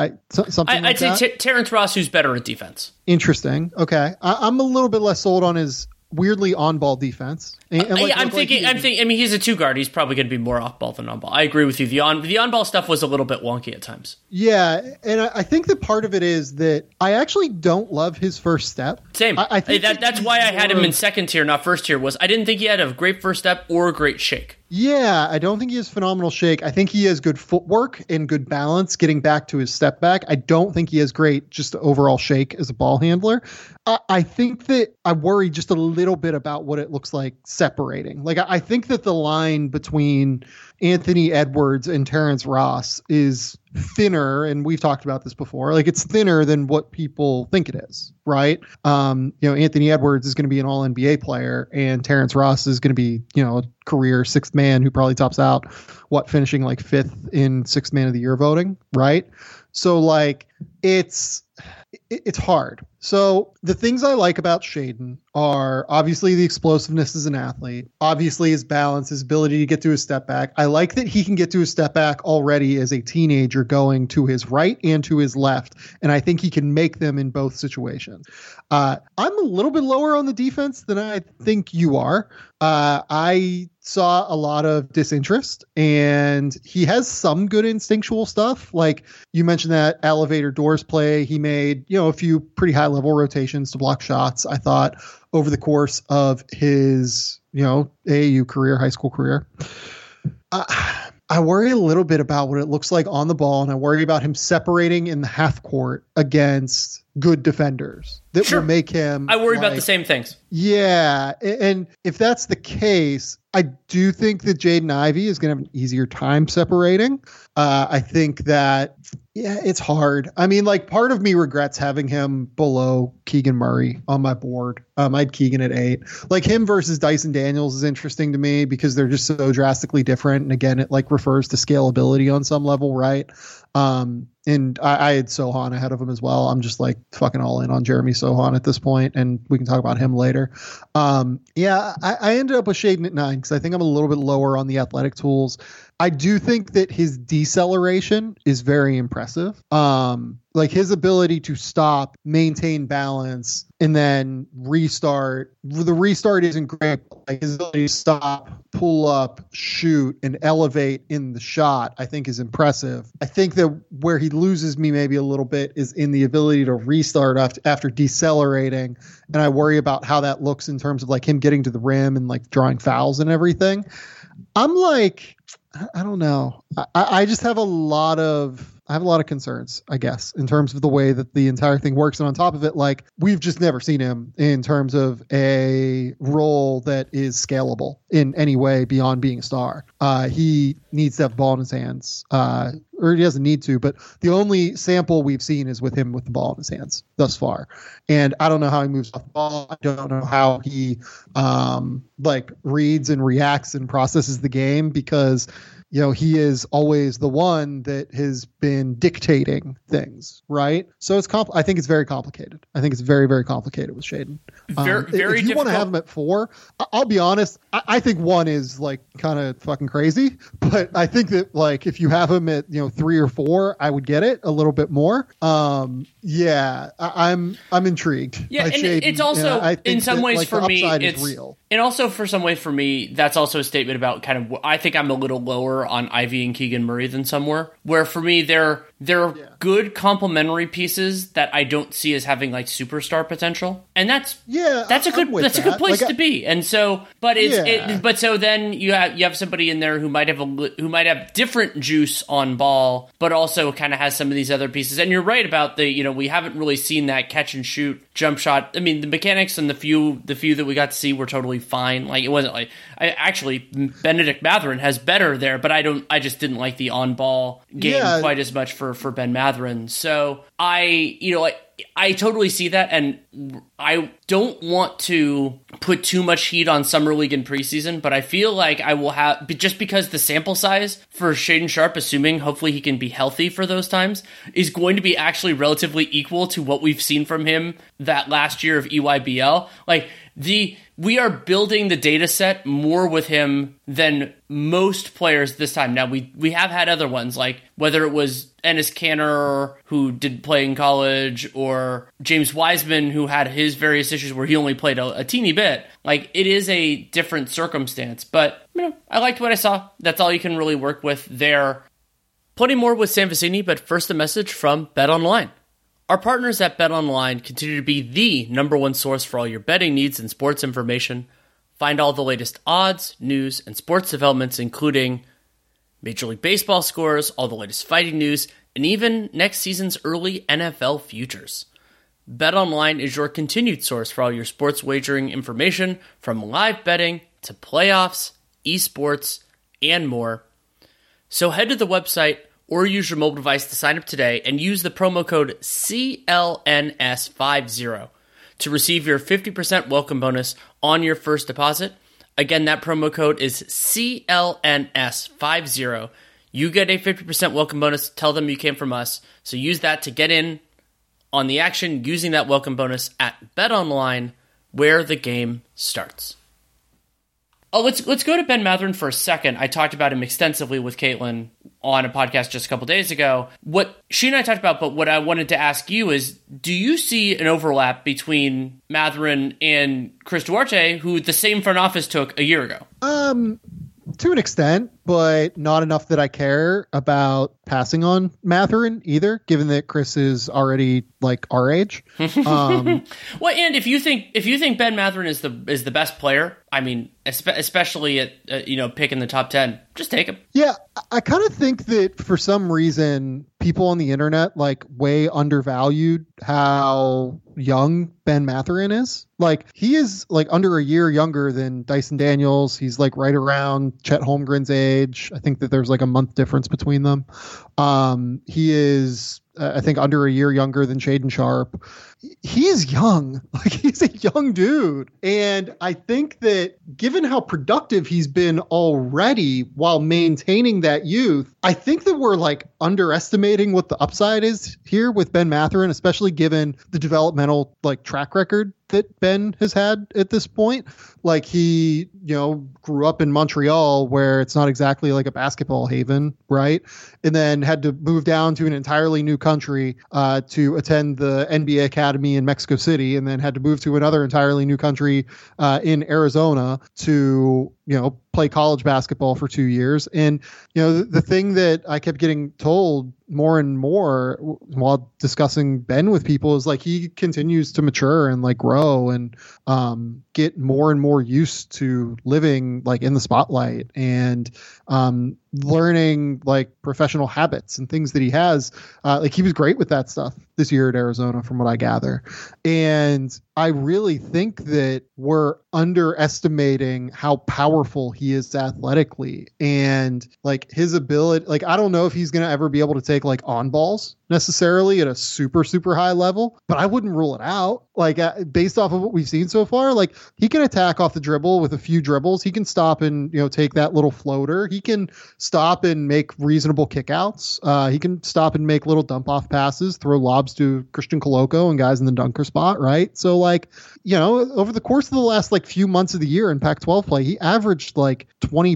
I'd say Terrence Ross, who's better at defense. Interesting. Okay. I'm a little bit less sold on his weirdly on-ball defense. I'm thinking. I mean, he's a 2 guard. He's probably going to be more off-ball than on-ball. I agree with you. The on-ball stuff was a little bit wonky at times. Yeah, and I think that part of it is that I actually don't love his first step. Same. I think that's why I had him in second tier, not first tier. Was I didn't think he had a great first step or a great shake. Yeah, I don't think he has phenomenal shake. I think he has good footwork and good balance getting back to his step back. I don't think he has great just overall shake as a ball handler. I think that I worry just a little bit about what it looks like separating. I think that the line between Anthony Edwards and Terrence Ross is thinner, and we've talked about this before. It's thinner than what people think it is, right? Anthony Edwards is going to be an all-NBA player, and Terrence Ross is going to be, a career 6th man who probably tops out, finishing 5th in 6th man of the year voting, right? So it's hard. So the things I like about Shaedon are obviously the explosiveness as an athlete, obviously his balance, his ability to get to his step back. I like that he can get to his step back already as a teenager going to his right and to his left. And I think he can make them in both situations. I'm a little bit lower on the defense than I think you are. I saw a lot of disinterest, and he has some good instinctual stuff. You mentioned that elevator doors play. He made, a few pretty high level rotations to block shots, I thought, over the course of his, AAU career, high school career. I worry a little bit about what it looks like on the ball, and I worry about him separating in the half court against good defenders that will make him. I worry about the same things. Yeah. And if that's the case, I do think that Jaden Ivey is going to have an easier time separating. I think that, it's hard. I mean, part of me regrets having him below Keegan Murray on my board. I had Keegan at 8. Him versus Dyson Daniels is interesting to me because they're just so drastically different. And again, it refers to scalability on some level, right? And I had Sohan ahead of him as well. I'm just fucking all in on Jeremy Sohan at this point, and we can talk about him later. I ended up with Shaedon at 9 because I think I'm a little bit lower on the athletic tools. I do think that his deceleration is very impressive. His ability to stop, maintain balance, and then restart. The restart isn't great. His ability to stop, pull up, shoot, and elevate in the shot, I think is impressive. I think that where he loses me maybe a little bit is in the ability to restart after decelerating. And I worry about how that looks in terms of him getting to the rim and drawing fouls and everything. I'm I don't know. I just have a lot of a lot of concerns, I guess, in terms of the way that the entire thing works. And on top of it, like, we've just never seen him in terms of a role that is scalable in any way beyond being a star. He needs to have the ball in his hands, or he doesn't need to, but the only sample we've seen is with him with the ball in his hands thus far. And I don't know how he moves off the ball. I don't know how he like reads and reacts and processes the game, because he is always the one that has been dictating things, right? So I think it's very complicated. I think it's very, very complicated with Shaedon. Very if you want to have him at 4, I'll be honest, I think 1 is like kind of fucking crazy, but I think that like if you have him at 3 or 4, I would get it a little bit more. I'm intrigued. Yeah, and Shaedon, it's also in some ways like, for me it's real. And also for some way for me, that's also a statement about kind of, I think I'm a little lower on Ivy and Keegan Murray than some were, where for me they're good complementary pieces that I don't see as having like superstar potential, and that's a good place to be. And so, but so then you have somebody in there who might have different juice on ball, but also kind of has some of these other pieces. And you're right about we haven't really seen that catch and shoot jump shot. I mean, the mechanics and the few that we got to see were totally fine. Like, it wasn't like Bennedict Mathurin has better there, but I just didn't like the on ball game quite as much for Ben Mathurin. So I totally see that, and I don't want to put too much heat on Summer League and preseason, but I feel like I will have, just because the sample size for Shaedon Sharpe, assuming hopefully he can be healthy for those times, is going to be actually relatively equal to what we've seen from him that last year of EYBL. Like, we are building the data set more with him than most players this time. Now, we have had other ones, like whether it was Enes Kanter, who did play in college, or James Wiseman, who had his various issues where he only played a teeny bit. Like, it is a different circumstance, but I liked what I saw. That's all you can really work with there. Plenty more with Sam Vecenie, but first a message from BetOnline. Our partners at BetOnline continue to be the #1 source for all your betting needs and sports information. Find all the latest odds, news, and sports developments, including Major League Baseball scores, all the latest fighting news, and even next season's early NFL futures. BetOnline is your continued source for all your sports wagering information, from live betting to playoffs, esports, and more. So head to the website or use your mobile device to sign up today and use the promo code CLNS50 to receive your 50% welcome bonus on your first deposit. Again, that promo code is CLNS50. You get a 50% welcome bonus. Tell them you came from us. So use that to get in on the action using that welcome bonus at BetOnline, where the game starts. Oh, let's go to Ben Mathurin for a second. I talked about him extensively with Caitlin on a podcast just a couple days ago. What she and I talked about, but what I wanted to ask you is, do you see an overlap between Mathurin and Chris Duarte, who the same front office took a year ago? To an extent, but not enough that I care about passing on Mathurin either, given that Chris is already like our age. Well, and if you think Ben Mathurin is the best player, I mean, especially at pick in the top 10, just take him. Yeah, I kind of think that for some reason people on the internet like way undervalued how young Ben Mathurin is. Like, he is like under a year younger than Dyson Daniels. He's like right around Chet Holmgren's age. I think that there's like a month difference between them. He is, I think, under a year younger than Shaedon Sharpe. He's young. Like, he's a young dude. And I think that given how productive he's been already while maintaining that youth, I think that we're like underestimating what the upside is here with Ben Mathurin, especially given the developmental like track record that Ben has had at this point. Like, he, grew up in Montreal, where it's not exactly like a basketball haven, right? And then had to move down to an entirely new country to attend the NBA Academy in Mexico City, and then had to move to another entirely new country in Arizona to, play college basketball for 2 years. And, the thing that I kept getting told more and more while discussing Ben with people is like, he continues to mature and like grow and get more and more used to living like in the spotlight. And learning like professional habits and things that he has. Like he was great with that stuff this year at Arizona, from what I gather. And I really think that we're underestimating how powerful he is athletically and like his ability. Like, I don't know if he's going to ever be able to take like on balls necessarily at a super, super high level, but I wouldn't rule it out. Like based off of what we've seen so far, like he can attack off the dribble with a few dribbles. He can stop and, take that little floater. He can stop and make reasonable kickouts. He can stop and make little dump off passes, throw lobs to Christian Coloco and guys in the dunker spot. Right. So like, over the course of the last like few months of the year in Pac-12 play, he averaged like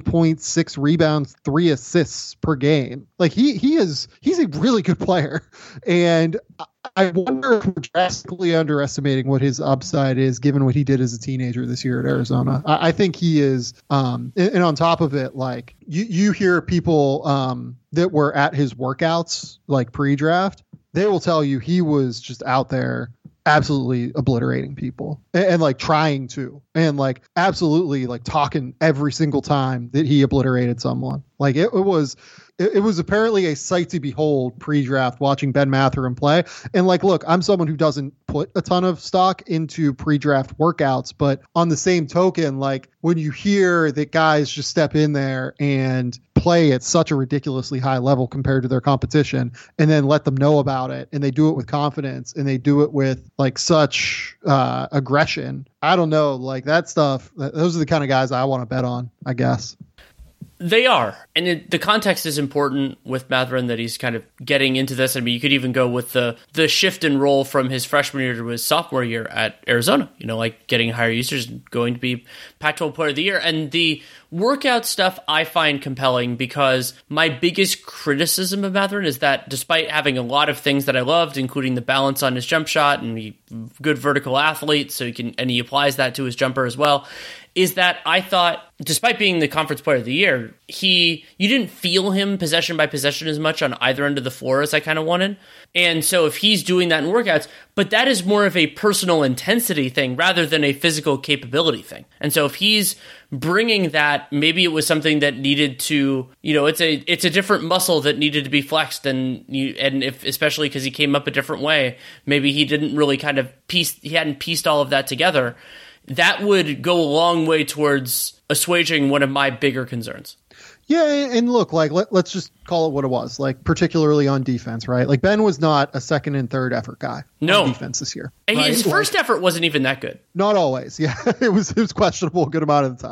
20.6 rebounds, 3 assists per game. Like he's a really good player. And I wonder if we're drastically underestimating what his upside is, given what he did as a teenager this year at Arizona. I think he is. And on top of it, like you hear people that were at his workouts, like pre-draft, they will tell you he was just out there absolutely obliterating people and like trying to, and like absolutely like talking every single time that he obliterated someone. Like it was apparently a sight to behold pre-draft watching Ben Mathurin play. And like, look, I'm someone who doesn't put a ton of stock into pre-draft workouts, but on the same token, like when you hear that guys just step in there and play at such a ridiculously high level compared to their competition and then let them know about it, and they do it with confidence and they do it with like such aggression. I don't know, like that stuff, those are the kind of guys I want to bet on, I guess. They are. And the context is important with Mathurin, that he's kind of getting into this. I mean, you could even go with the shift in role from his freshman year to his sophomore year at Arizona, like getting higher usage and going to be Pac-12 Player of the Year. And the workout stuff I find compelling, because my biggest criticism of Mathurin is that despite having a lot of things that I loved, including the balance on his jump shot and the good vertical athlete, he applies that to his jumper as well, is that I thought, despite being the conference player of the year, you didn't feel him possession by possession as much on either end of the floor as I kind of wanted. And so if he's doing that in workouts, but that is more of a personal intensity thing rather than a physical capability thing. And so if he's bringing that, maybe it was something that needed to, it's a different muscle that needed to be flexed, and if especially because he came up a different way, maybe he didn't really he hadn't pieced all of that together. That would go a long way towards assuaging one of my bigger concerns. Yeah, and look, like let's just call it what it was, like particularly on defense, right? Like Ben was not a second and third effort guy on defense this year. And right? His first effort wasn't even that good. Not always. Yeah, it was questionable a good amount of the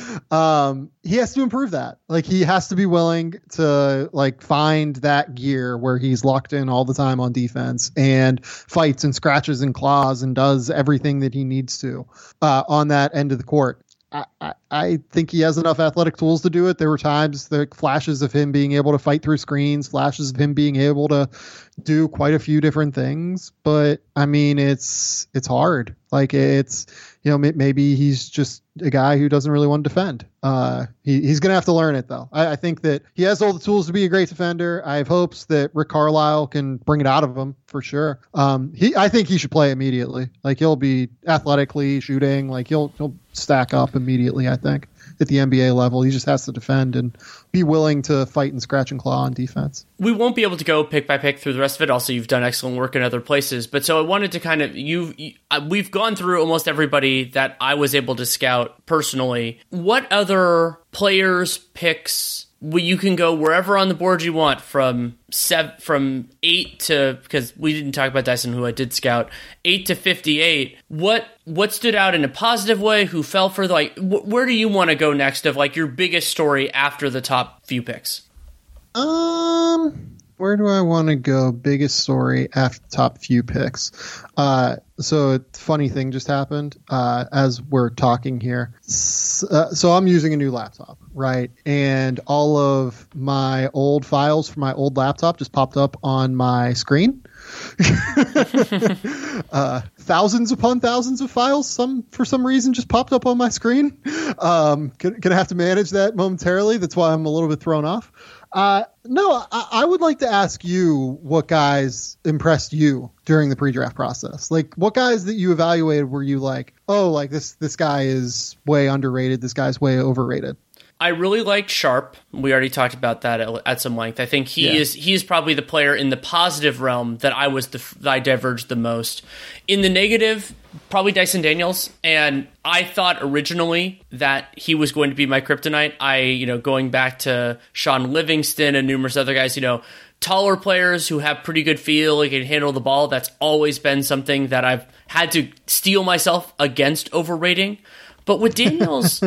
time. He has to improve that. Like he has to be willing to like find that gear where he's locked in all the time on defense and fights and scratches and claws and does everything that he needs to on that end of the court. I think he has enough athletic tools to do it. There were times, flashes of him being able to fight through screens, flashes of him being able to do quite a few different things. But I mean, it's hard. Like it's, maybe he's just a guy who doesn't really want to defend. He's going to have to learn it though. I think that he has all the tools to be a great defender. I have hopes that Rick Carlisle can bring it out of him for sure. I think he should play immediately. Like he'll be athletically shooting, like he'll stack up immediately. I think at the NBA level, he just has to defend and be willing to fight and scratch and claw on defense. We won't be able to go pick by pick through the rest of it. Also, you've done excellent work in other places. But so I wanted to kind of, we've gone through almost everybody that I was able to scout personally. What other players, picks, you can go wherever on the board you want from 8 to, because we didn't talk about Dyson, who I did scout, 8 to 58. What stood out in a positive way? Who fell for where do you want to go next of like your biggest story after the top few picks? Where do I want to go? Biggest story after the top few picks. So a funny thing just happened as we're talking here. So I'm using a new laptop, right? And all of my old files from my old laptop just popped up on my screen. Thousands upon thousands of files, for some reason just popped up on my screen. Gonna have to manage that momentarily. That's why I'm a little bit thrown off. No, I would like to ask you what guys impressed you during the pre-draft process. Like what guys that you evaluated were you like, oh, like this guy is way underrated, this guy's way overrated? I really liked Sharp. We already talked about that at some length. I think he is probably the player in the positive realm that I diverged the most. In the negative, probably Dyson Daniels. And I thought originally that he was going to be my kryptonite. Going back to Sean Livingston and numerous other guys, taller players who have pretty good feel and can handle the ball. That's always been something that I've had to steel myself against overrating. But with Daniels,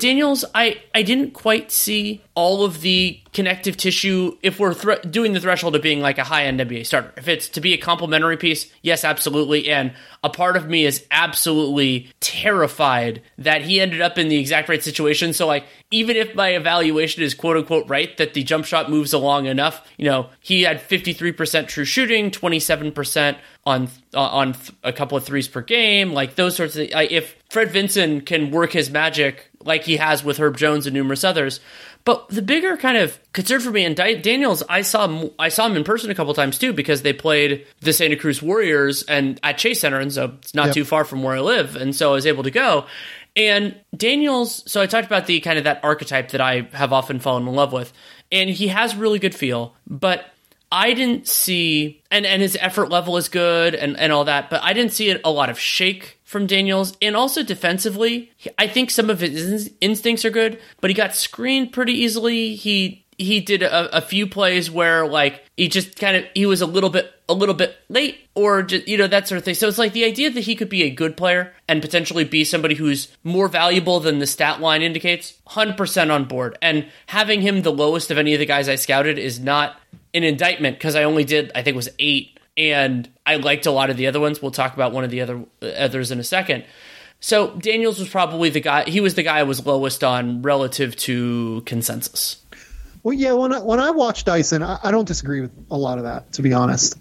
I didn't quite see all of the connective tissue if we're doing the threshold of being like a high-end NBA starter. If it's to be a complementary piece, yes, absolutely. And a part of me is absolutely terrified that he ended up in the exact right situation. So, like, even if my evaluation is quote-unquote right, that the jump shot moves along enough, he had 53% true shooting, 27% on a couple of threes per game, like those sorts of things. If Fred Vinson can work his magic like he has with Herb Jones and numerous others. But the bigger kind of concern for me, and Daniels, I saw him in person a couple times too, because they played the Santa Cruz Warriors and at Chase Center, and so it's not too far from where I live, and so I was able to go. And Daniels, so I talked about the kind of that archetype that I have often fallen in love with, and he has really good feel, but I didn't see, and his effort level is good and all that, but I didn't see a lot of shake from Daniels. And also defensively, I think some of his instincts are good, but he got screened pretty easily. He did a few plays where like he was a little bit late, or just, that sort of thing. So it's like the idea that he could be a good player and potentially be somebody who's more valuable than the stat line indicates, 100% on board. And having him the lowest of any of the guys I scouted is not an indictment, because I only did, I think it was 8, and I liked a lot of the other ones. We'll talk about one of the others in a second. So Daniels was probably the guy. He was the guy I was lowest on relative to consensus. Well, yeah, when I watch Dyson, I don't disagree with a lot of that, to be honest.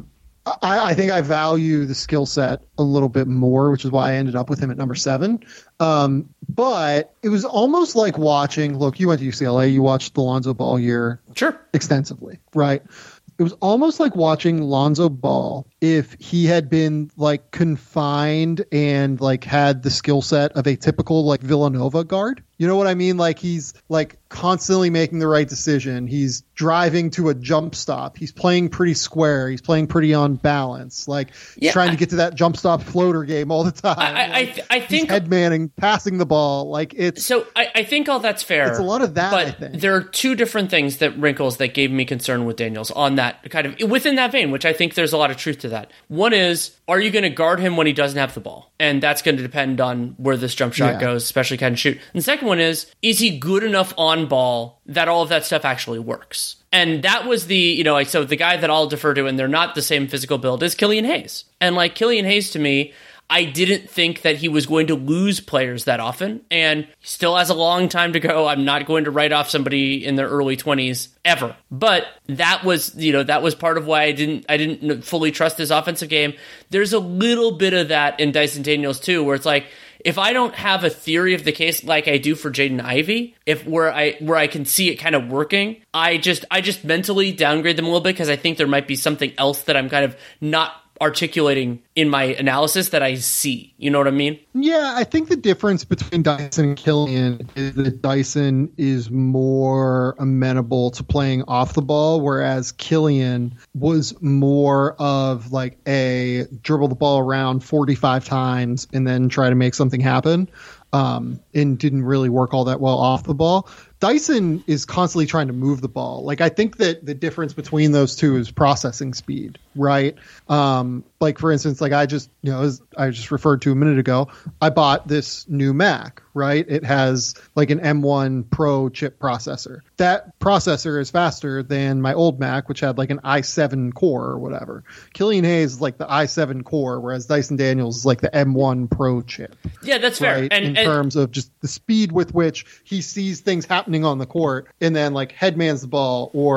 I think I value the skill set a little bit more, which is why I ended up with him at number 7. But it was almost like watching, look, you went to UCLA, you watched the Lonzo Ball year extensively, right? It was almost like watching Lonzo Ball if he had been like confined and like had the skill set of a typical like Villanova guard. You know what I mean? Like he's like constantly making the right decision. He's driving to a jump stop. He's playing pretty square. He's playing pretty on balance. Like trying to get to that jump stop floater game all the time. I think head manning, passing the ball. Like it's so. I think all that's fair. It's a lot of that. But I think there are two different wrinkles that gave me concern with Daniels on that kind of within that vein, which I think there's a lot of truth to that. One is, are you going to guard him when he doesn't have the ball? And that's going to depend on where this jump shot goes, especially can shoot. And the second one is he good enough on ball that all of that stuff actually works? And that was the, so the guy that I'll defer to, and they're not the same physical build, is Killian Hayes. And like Killian Hayes, to me, I didn't think that he was going to lose players that often, and he still has a long time to go. I'm not going to write off somebody in their early 20s ever. But that was, that was part of why I didn't fully trust his offensive game. There's a little bit of that in Dyson Daniels too, where it's like, if I don't have a theory of the case like I do for Jaden Ivey, where I can see it kind of working, I just mentally downgrade them a little bit, because I think there might be something else that I'm kind of not articulating in my analysis that I see. You know what I mean? Yeah, I think the difference between Dyson and Killian is that Dyson is more amenable to playing off the ball, whereas Killian was more of like a dribble the ball around 45 times and then try to make something happen, and didn't really work all that well off the ball. Dyson is constantly trying to move the ball. Like, I think that the difference between those two is processing speed, right? Like, for instance, like I just referred to a minute ago, I bought this new Mac, right? It has like an M1 Pro chip processor. That processor is faster than my old Mac, which had like an i7 core or whatever. Killian Hayes is like the i7 core, whereas Dyson Daniels is like the M1 Pro chip. Yeah, that's fair. Right? In terms of just the speed with which he sees things happening on the court and then like headmans the ball or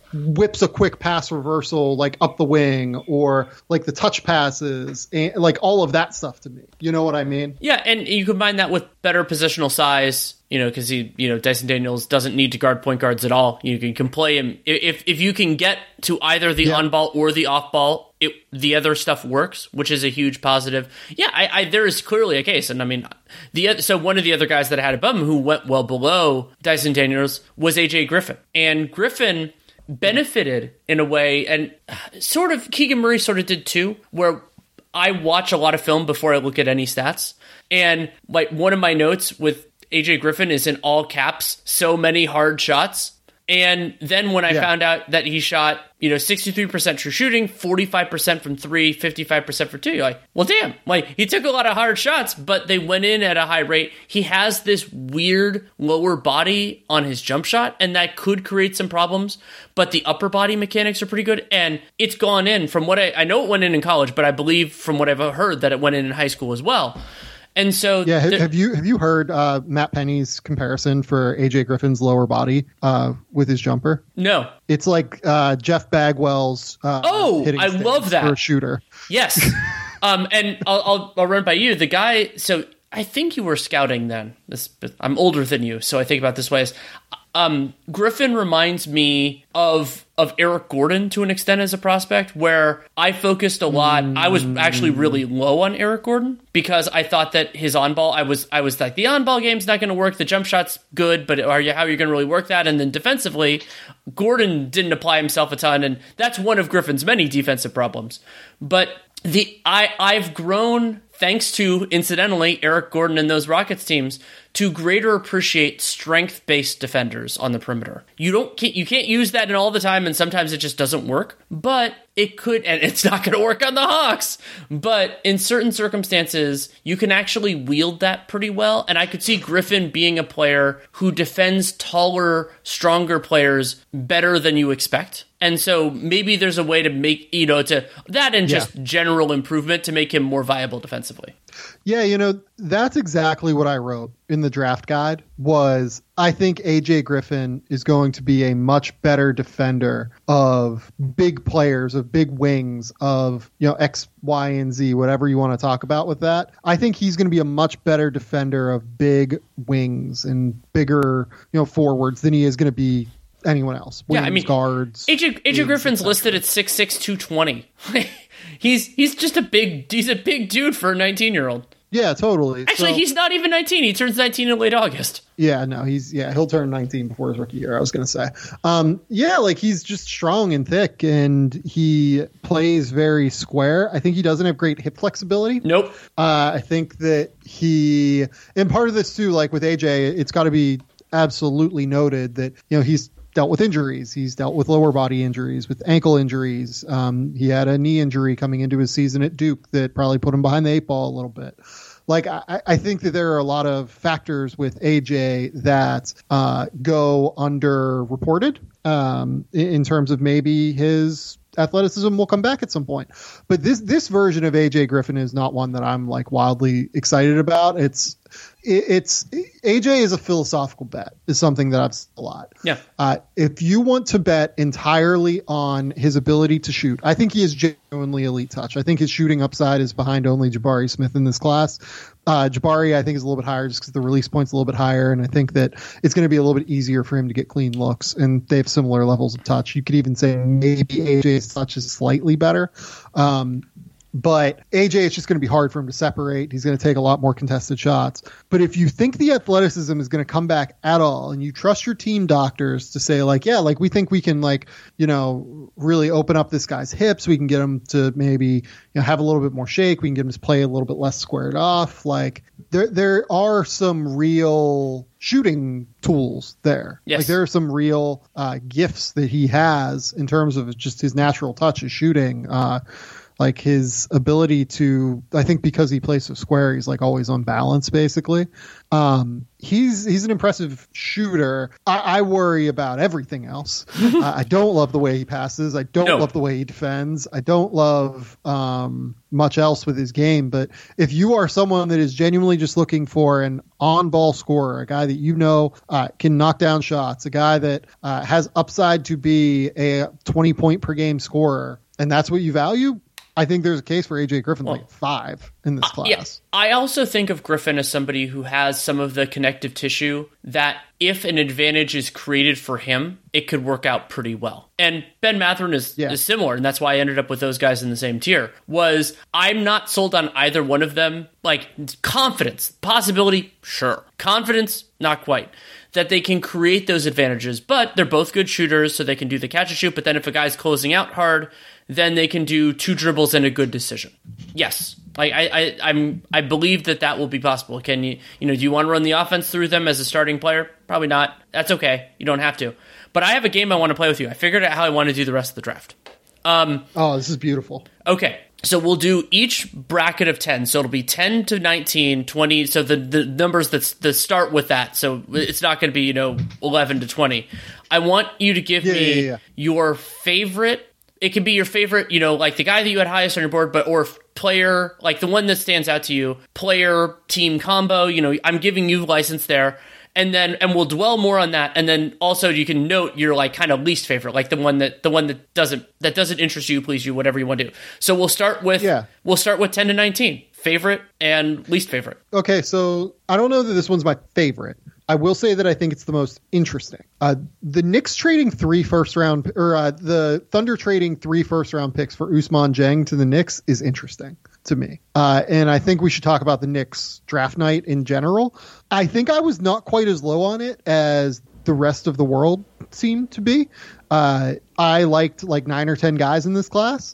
whips a quick pass reversal like up the wing, or like the touch passes, and like all of that stuff to me. You know what I mean? Yeah, and you combine that with better positional size, because Dyson Daniels doesn't need to guard point guards at all. You can play him if you can get to either the on ball or the off ball. The other stuff works, which is a huge positive. Yeah, there is clearly a case, and I mean, so one of the other guys that I had above him who went well below Dyson Daniels was AJ Griffin, and Griffin benefited in a way, and sort of Keegan Murray sort of did too, where I watch a lot of film before I look at any stats, and like one of my notes with AJ Griffin is in all caps, so many hard shots. And then when I found out that he shot, 63% true shooting, 45% from 3, 55% for 2, you're like, well, damn, like he took a lot of hard shots, but they went in at a high rate. He has this weird lower body on his jump shot, and that could create some problems, but the upper body mechanics are pretty good. And it's gone in from what I know it went in college, but I believe from what I've heard that it went in high school as well. And so, have you heard Matt Penny's comparison for AJ Griffin's lower body with his jumper? No, it's like Jeff Bagwell's. I love that for a shooter. Yes, and I'll run by you. The guy. So I think you were scouting then. I'm older than you, so I think about this way as. Griffin reminds me of Eric Gordon to an extent as a prospect, where I focused a lot. I was actually really low on Eric Gordon because I thought that his on-ball, I was like, the on-ball game's not going to work. The jump shot's good, but how are you going to really work that? And then defensively, Gordon didn't apply himself a ton, and that's one of Griffin's many defensive problems. But I've grown, thanks to, incidentally, Eric Gordon and those Rockets teams, to greater appreciate strength-based defenders on the perimeter. You can't use that in all the time, and sometimes it just doesn't work. But it could, and it's not going to work on the Hawks. But in certain circumstances, you can actually wield that pretty well. And I could see Griffin being a player who defends taller, stronger players better than you expect. And so maybe there's a way to make, just general improvement to make him more viable defensively. Yeah, that's exactly what I wrote in the draft guide was I think AJ Griffin is going to be a much better defender of big players, of big wings, of, X, Y, and Z, whatever you want to talk about with that. I think he's going to be a much better defender of big wings and bigger, forwards than he is going to be anyone else. Wings, guards. AJ Griffin's listed at 6'6", 220. He's just a big dude for a 19-year-old. Yeah, totally. Actually, he's not even 19. He turns 19 in late August. Yeah, no, he'll turn 19 before his rookie year, I was going to say. He's just strong and thick, and he plays very square. I think he doesn't have great hip flexibility. Nope. I think that and part of this too, like with AJ, it's got to be absolutely noted that, he's dealt with injuries. He's dealt with lower body injuries, with ankle injuries. He had a knee injury coming into his season at Duke that probably put him behind the 8 ball a little bit. Like, I think that there are a lot of factors with AJ that go underreported in terms of maybe his athleticism will come back at some point. But this version of AJ Griffin is not one that I'm like wildly excited about. It's AJ is a philosophical bet is something that I've said a lot. Yeah. If you want to bet entirely on his ability to shoot, I think he is genuinely elite touch. I think his shooting upside is behind only Jabari Smith in this class. Jabari, I think, is a little bit higher just because the release point's a little bit higher, and I think that it's going to be a little bit easier for him to get clean looks, and they have similar levels of touch. You could even say maybe AJ's touch is slightly better. But AJ, it's just going to be hard for him to separate. He's going to take a lot more contested shots. But if you think the athleticism is going to come back at all, and you trust your team doctors to say, like, yeah, like we think we can, like, really open up this guy's hips. We can get him to maybe have a little bit more shake. We can get him to play a little bit less squared off. Like there are some real shooting tools there. Yes. Like there are some real gifts that he has in terms of just his natural touch of shooting. Like his ability to, I think because he plays so square, he's like always on balance basically. He's an impressive shooter. I worry about everything else. I don't love the way he passes. I don't love the way he defends. I don't love much else with his game. But if you are someone that is genuinely just looking for an on-ball scorer, a guy that can knock down shots, a guy that has upside to be a 20-point per game scorer, and that's what you value, I think there's a case for AJ Griffin like 5 in this class. Yeah. I also think of Griffin as somebody who has some of the connective tissue that if an advantage is created for him, it could work out pretty well. And Ben Mathurin is similar, and that's why I ended up with those guys in the same tier. I'm not sold on either one of them. Like, confidence, possibility, sure. Confidence, not quite. That they can create those advantages, but they're both good shooters, so they can do the catch and shoot, but then if a guy's closing out hard, then they can do 2 dribbles and a good decision. Yes. I believe that will be possible. Can you do you want to run the offense through them as a starting player? Probably not. That's okay. You don't have to. But I have a game I want to play with you. I figured out how I want to do the rest of the draft. This is beautiful. Okay. So we'll do each bracket of 10. So it'll be 10 to 19, 20. So the numbers that start with that. So it's not going to be, 11 to 20. I want you to give me your favorite. It can be your favorite, like the guy that you had highest on your board, or player, like the one that stands out to you, player team combo. I'm giving you license there. And we'll dwell more on that. And then also you can note your like kind of least favorite, like the one that doesn't interest you, please you, whatever you want to do. So we'll start with 10 to 19, favorite and least favorite. Okay. So I don't know that this one's my favorite. I will say that I think it's the most interesting. The Knicks trading 3 first-round, the Thunder trading 3 first-round picks for Ousmane Dieng to the Knicks is interesting to me. And I think we should talk about the Knicks draft night in general. I think I was not quite as low on it as the rest of the world seemed to be. I liked like 9 or 10 guys in this class,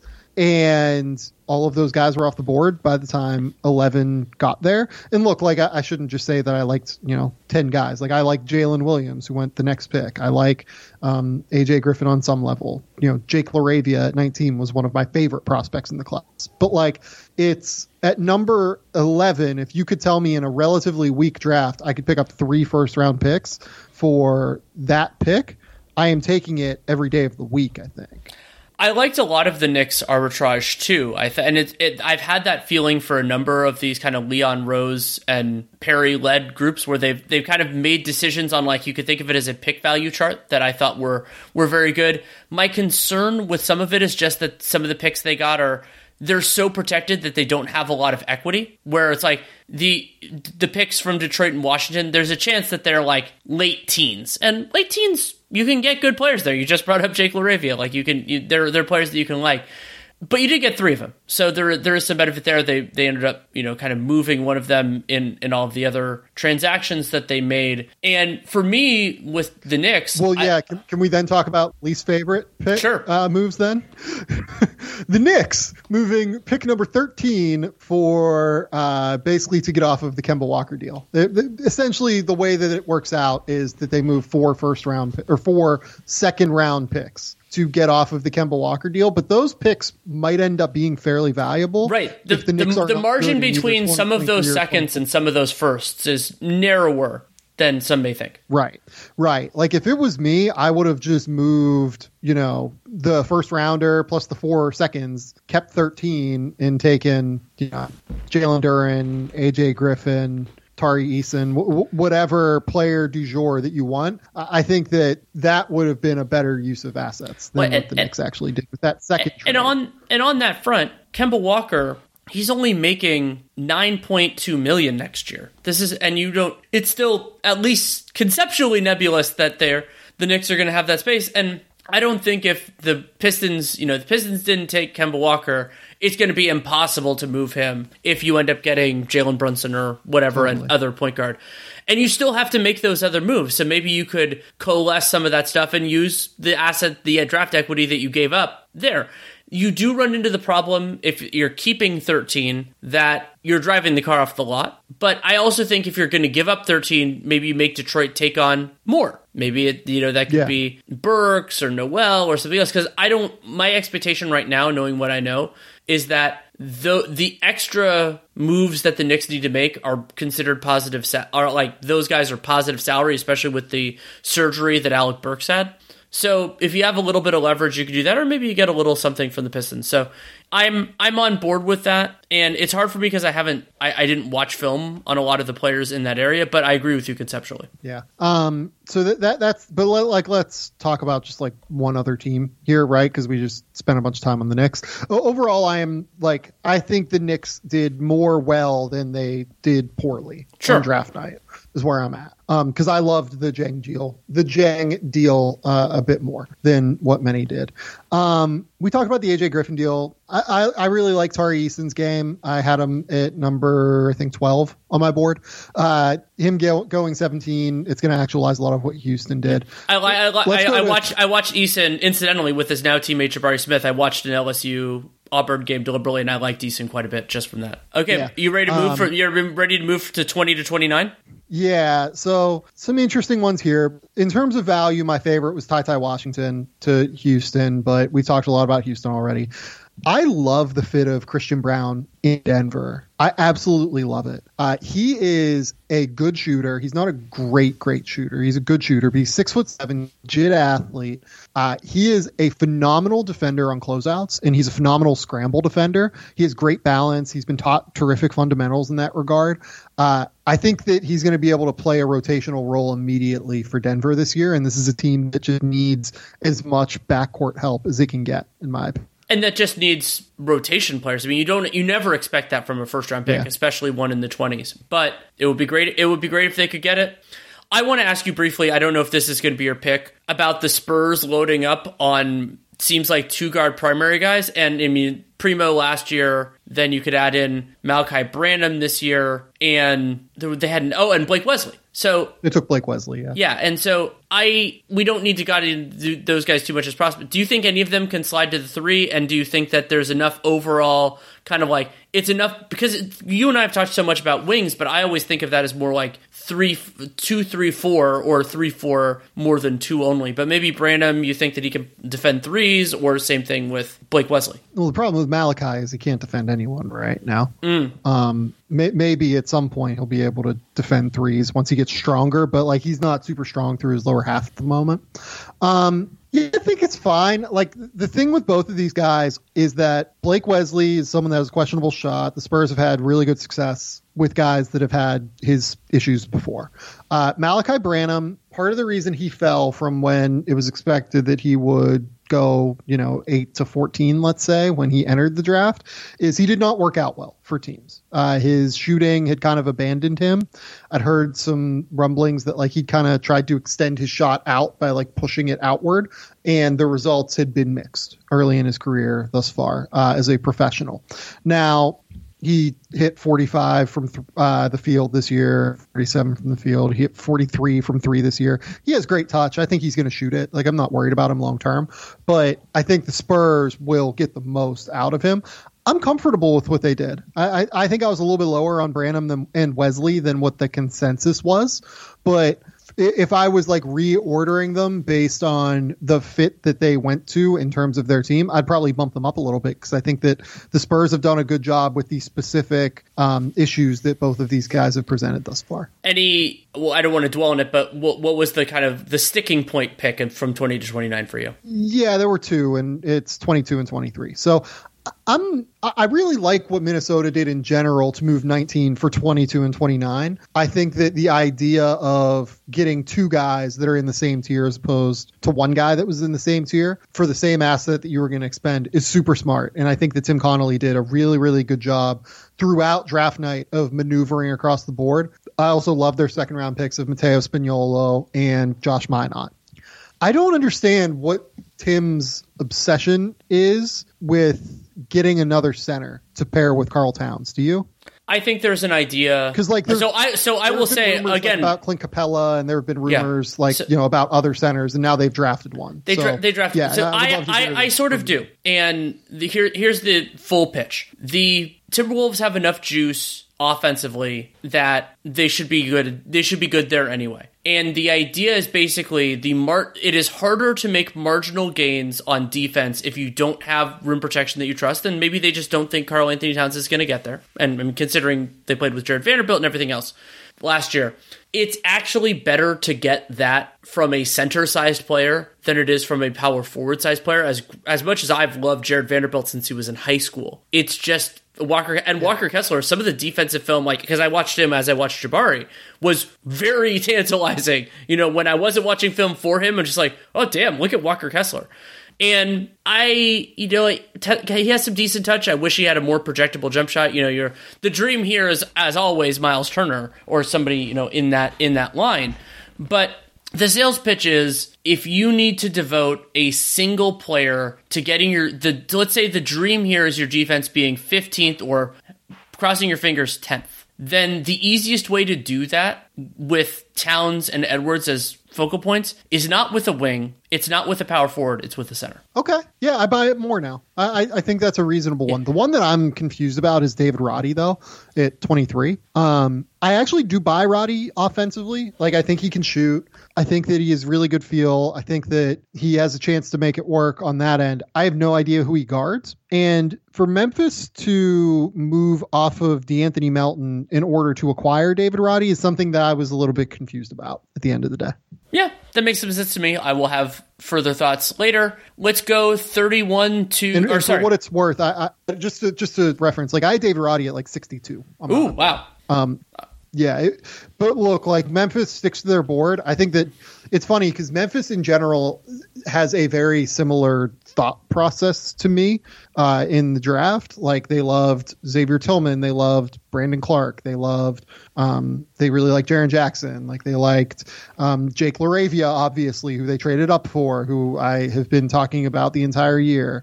and all of those guys were off the board by the time 11 got there. And look, like I shouldn't just say that I liked, 10 guys. Like I like Jalen Williams, who went the next pick. I like AJ Griffin on some level. Jake LaRavia at 19 was one of my favorite prospects in the class. But like it's at number 11, if you could tell me in a relatively weak draft, I could pick up 3 first-round picks for that pick, I am taking it every day of the week, I think. I liked a lot of the Knicks arbitrage too. I've had that feeling for a number of these kind of Leon Rose and Perry led groups where they've kind of made decisions on, like, you could think of it as a pick value chart that I thought were very good. My concern with some of it is just that some of the picks they got they're so protected that they don't have a lot of equity, where it's like the picks from Detroit and Washington, there's a chance that they're like late teens, and late teens, you can get good players there. You just brought up Jake LaRavia. Like they're players that you can like, but you did get 3 of them. So there is some benefit there. They ended up, kind of moving one of them in all of the other transactions that they made. And for me with the Knicks, well, yeah. Can we then talk about least favorite pick moves then? The Knicks moving pick number 13 for basically to get off of the Kemba Walker deal. Essentially, the way that it works out is that they move 4 second-round picks to get off of the Kemba Walker deal, but those picks might end up being fairly valuable. Right. The margin between some of those seconds and some of those firsts is narrower than some may think. Right. Like if it was me, I would have just moved, the first rounder plus the 4 seconds, kept 13 and taken, Jalen Duren, AJ Griffin, Tari Eason, whatever player du jour that you want. I think that would have been a better use of assets than what the Knicks actually did with that second trade. And on that front, Kemba Walker, he's only making $9.2 million next year. It's still at least conceptually nebulous that the Knicks are going to have that space. And I don't think if the Pistons didn't take Kemba Walker, it's going to be impossible to move him if you end up getting Jalen Brunson or whatever, an other point guard. And you still have to make those other moves. So maybe you could coalesce some of that stuff and use the draft equity that you gave up there. you do run into the problem if you're keeping 13 that you're driving the car off the lot. But I also think if you're going to give up 13, maybe you make Detroit take on more. Maybe that could be Burks or Noel or something else. Because my expectation right now, knowing what I know, is that the extra moves that the Knicks need to make are considered positive. Those guys are positive salary, especially with the surgery that Alec Burks had. So if you have a little bit of leverage, you can do that, or maybe you get a little something from the Pistons. So I'm on board with that, and it's hard for me because I didn't watch film on a lot of the players in that area, but I agree with you conceptually. Yeah. So that's but let's talk about just like one other team here, right? Because we just spent a bunch of time on the Knicks. Overall, I think the Knicks did more well than they did poorly on draft night. Is where I'm at. Because I loved the Jang deal a bit more than what many did. We talked about the AJ Griffin deal. I really like Tari Eason's game. I had him at number, I think, 12 on my board. Him going 17, it's going to actualize a lot of what Houston did. I watched Eason, incidentally, with his now teammate Jabari Smith. I watched an LSU Auburn game deliberately, and I liked Eason quite a bit just from that. Okay, You ready to move? You're ready to move to 20 to 29? Yeah, so some interesting ones here. In terms of value, my favorite was Ty Washington to Houston, but we talked a lot about Houston already. I love the fit of Christian Braun in Denver. I absolutely love it. He is a good shooter. He's not a great shooter. He's a good shooter, but he's 6'7", legit athlete. He is a phenomenal defender on closeouts, and he's a phenomenal scramble defender. He has great balance. He's been taught terrific fundamentals in that regard. I think that he's going to be able to play a rotational role immediately for Denver this year, and this is a team that just needs as much backcourt help as it can get, in my opinion. And that just needs rotation players. I mean, you never expect that from a first round pick, especially one in the 20s. But it would be great. It would be great if they could get it. I want to ask you briefly, I don't know if this is going to be your pick, about the Spurs loading up on, seems like, 2-guard primary guys. And I mean, Primo last year, then you could add in Malachi Branham this year, and they had and Blake Wesley. So they took Blake Wesley, yeah. And so we don't need to get into those guys too much as prospect. Do you think any of them can slide to the 3? And do you think that there's enough overall kind of like it's enough? Because you and I have talked so much about wings, but I always think of that as more like 2-3-4 or 3-4 more than 2 only. But maybe Branham, you think that he can defend 3s, or same thing with Blake Wesley? Well, the problem with Malachi is he can't defend anyone right now. Maybe at some point he'll be able to defend 3s once he gets stronger, but like he's not super strong through his lower half at the moment. Yeah, I think it's fine. Like the thing with both of these guys is that Blake Wesley is someone that has a questionable shot. The Spurs have had really good success with guys that have had his issues before. Malachi Branham, part of the reason he fell from when it was expected that he would go, 8 to 14, let's say, when he entered the draft, is he did not work out well for teams. His shooting had kind of abandoned him. I'd heard some rumblings that like he kind of tried to extend his shot out by like pushing it outward, and the results had been mixed early in his career thus far as a professional. Now, he hit 45 from the field this year, 37 from the field. He hit 43 from 3 this year. He has great touch. I think he's going to shoot it. Like, I'm not worried about him long term, but I think the Spurs will get the most out of him. I'm comfortable with what they did. I think I was a little bit lower on Branham and Wesley than what the consensus was, but if I was like reordering them based on the fit that they went to in terms of their team, I'd probably bump them up a little bit, because I think that the Spurs have done a good job with the specific issues that both of these guys have presented thus far. I don't want to dwell on it, but what was the kind of the sticking point pick from 20 to 29 for you? Yeah, there were 2, and it's 22 and 23. So I really like what Minnesota did in general to move 19 for 22 and 29. I think that the idea of getting 2 guys that are in the same tier as opposed to 1 guy that was in the same tier for the same asset that you were going to expend is super smart. And I think that Tim Connolly did a really, really good job throughout draft night of maneuvering across the board. I also love their second round picks of Matteo Spagnolo and Josh Minot. I don't understand what Tim's obsession is with getting another center to pair with Karl Towns. Do you? I think there's an idea because like I will say again about Clint Capella, and there have been rumors about other centers, and now they've drafted one. They drafted. Yeah, so I sort of do. And here's the full pitch: the Timberwolves have enough juice offensively that they should be good. They should be good there anyway. And the idea is basically it is harder to make marginal gains on defense if you don't have rim protection that you trust. And maybe they just don't think Karl Anthony Towns is going to get there. And considering they played with Jared Vanderbilt and everything else last year, it's actually better to get that from a center-sized player than it is from a power forward-sized player. As much as I've loved Jared Vanderbilt since he was in high school, it's just Walker Kessler, some of the defensive film, like, because I watched him as I watched Jabari, was very tantalizing. When I wasn't watching film for him, I'm just like, oh, damn, look at Walker Kessler. And he has some decent touch. I wish he had a more projectable jump shot. The dream here is, as always, Miles Turner or somebody, in that line. But the sales pitch is, if you need to devote a single player to getting let's say the dream here is your defense being 15th or, crossing your fingers, 10th, then the easiest way to do that with Towns and Edwards as focal points is not with a wing, it's not with a power forward, it's with a center. Okay. Yeah, I buy it more now. I think that's a reasonable one. The one that I'm confused about is David Roddy, though, at 23. I actually do buy Roddy offensively. Like, I think he can shoot. I think that he has really good feel. I think that he has a chance to make it work on that end. I have no idea who he guards. And for Memphis to move off of DeAnthony Melton in order to acquire David Roddy is something that I was a little bit confused about at the end of the day. Yeah, that makes some sense to me. I will have further thoughts later. Let's go 31 to... And for what it's worth, I just to reference, like, I had David Roddy at like 62. Ooh, wow. Yeah, but look, like, Memphis sticks to their board. I think that it's funny because Memphis in general has a very similar thought process to me in the draft. Like, they loved Xavier Tillman, they loved Brandon Clark, they loved they really liked Jaren Jackson, like, they liked Jake LaRavia, obviously, who they traded up for, who I have been talking about the entire year.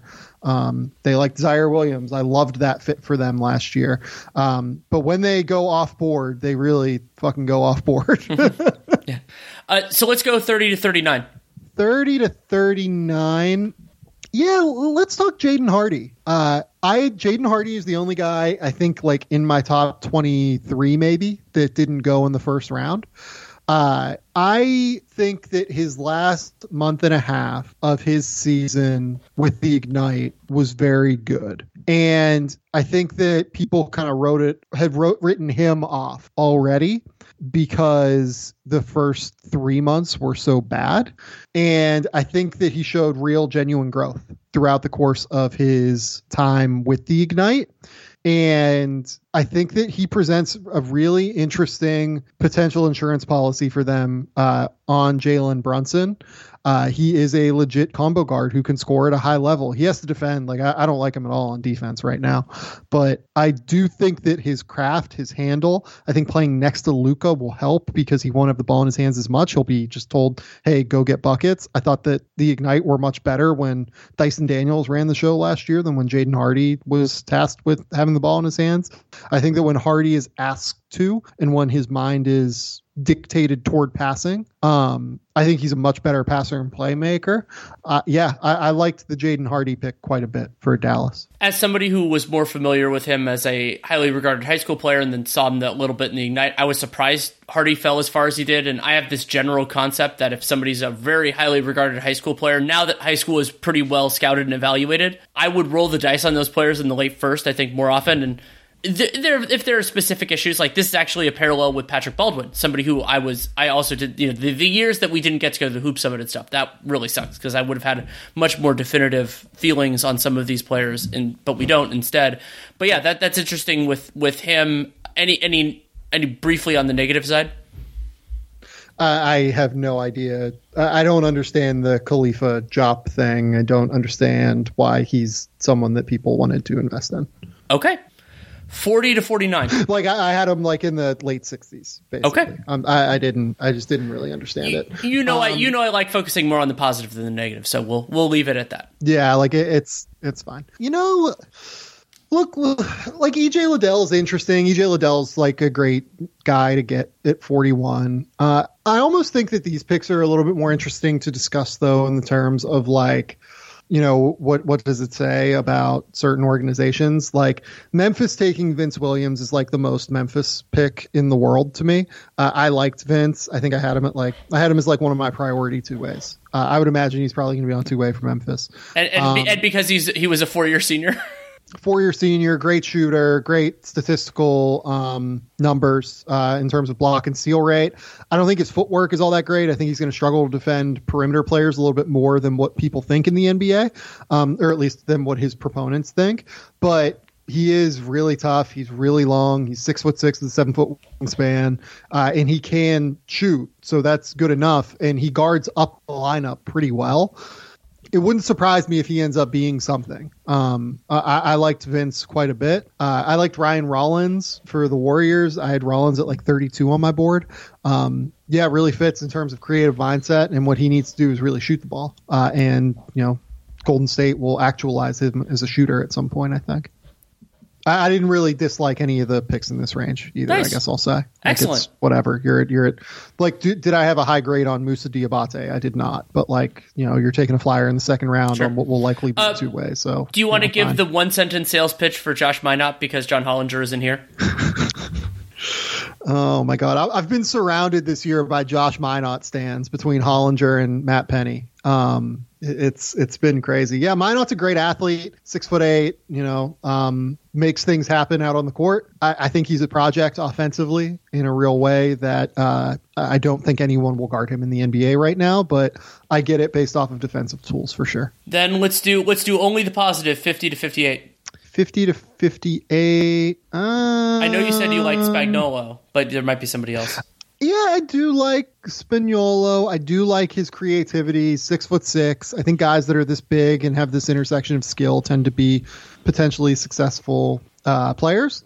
They liked Zaire Williams. I loved that fit for them last year. But when they go off board, they really fucking go off board. Yeah. So let's go 30 to 39. 30 to 39. Yeah, let's talk Jaden Hardy. Jaden Hardy is the only guy I think, like, in my top 23 maybe that didn't go in the first round. I think that his last month and a half of his season with the Ignite was very good. And I think that people kind of written him off already because the first 3 months were so bad. And I think that he showed real, genuine growth throughout the course of his time with the Ignite. And I think that he presents a really interesting potential insurance policy for them on Jalen Brunson. He is a legit combo guard who can score at a high level. He has to defend. Like, I don't like him at all on defense right now. But I do think that his craft, his handle, I think playing next to Luka will help because he won't have the ball in his hands as much. He'll be just told, hey, go get buckets. I thought that the Ignite were much better when Dyson Daniels ran the show last year than when Jaden Hardy was tasked with having the ball in his hands. I think that when Hardy is asked to and when his mind is dictated toward passing, I think he's a much better passer and playmaker. I liked the Jaden Hardy pick quite a bit for Dallas. As somebody who was more familiar with him as a highly regarded high school player and then saw him that little bit in the Ignite, I was surprised Hardy fell as far as he did. And I have this general concept that if somebody's a very highly regarded high school player, now that high school is pretty well scouted and evaluated, I would roll the dice on those players in the late first, I think, more often. And if there are specific issues, like this is actually a parallel with Patrick Baldwin, somebody who I also did, the years that we didn't get to go to the Hoop Summit and stuff, that really sucks because I would have had much more definitive feelings on some of these players, but we don't instead. But yeah, that's interesting with him. Any briefly on the negative side? I have no idea. I don't understand the Khalifa Diop thing. I don't understand why he's someone that people wanted to invest in. Okay. 40 to 49. Like I had him like in the late 60s. Basically. Okay. I just didn't really understand it. I like focusing more on the positive than the negative, so we'll leave it at that. Yeah, like it's fine. Look, like EJ Liddell is interesting. EJ Liddell's like a great guy to get at 41. I almost think that these picks are a little bit more interesting to discuss, though, in the terms of like, you know, what does it say about certain organizations? Like Memphis taking Vince Williams is like the most Memphis pick in the world to me. I liked Vince. I think I had him as like one of my priority two-ways. I would imagine he's probably going to be on two-way for Memphis. And because he was a 4-year senior. 4-year senior, great shooter, great statistical numbers in terms of block and steal rate. I don't think his footwork is all that great. I think he's going to struggle to defend perimeter players a little bit more than what people think in the NBA, or at least than what his proponents think. But he is really tough. He's really long. He's 6'6" with a 7-foot wingspan, and he can shoot. So that's good enough. And he guards up the lineup pretty well. It wouldn't surprise me if he ends up being something. I liked Vince quite a bit. I liked Ryan Rollins for the Warriors. I had Rollins at like 32 on my board. Yeah, really fits in terms of creative mindset, and what he needs to do is really shoot the ball. And, you know, Golden State will actualize him as a shooter at some point, I think. I didn't really dislike any of the picks in this range either. Nice. I guess I'll say. Like, excellent. Whatever. You're at like. Did I have a high grade on Moussa Diabate? I did not. But like, you know, you're taking a flyer in the second round on what will likely be two-way. So do you want to give the 1-sentence sales pitch for Josh Minott because John Hollinger isn't here? Oh my God, I've been surrounded this year by Josh Minott stands between Hollinger and Matt Penny. It's been crazy. Yeah, Minott's a great athlete, 6'8", you know, makes things happen out on the court. I think he's a project offensively in a real way that I don't think anyone will guard him in the NBA right now, but I get it based off of defensive tools for sure. Then let's do only the positive, 50 to 58. 50 to 58. I know you said you liked Spagnuolo, but there might be somebody else. Yeah, I do like Spagnuolo. I do like his creativity. 6'6". I think guys that are this big and have this intersection of skill tend to be potentially successful players.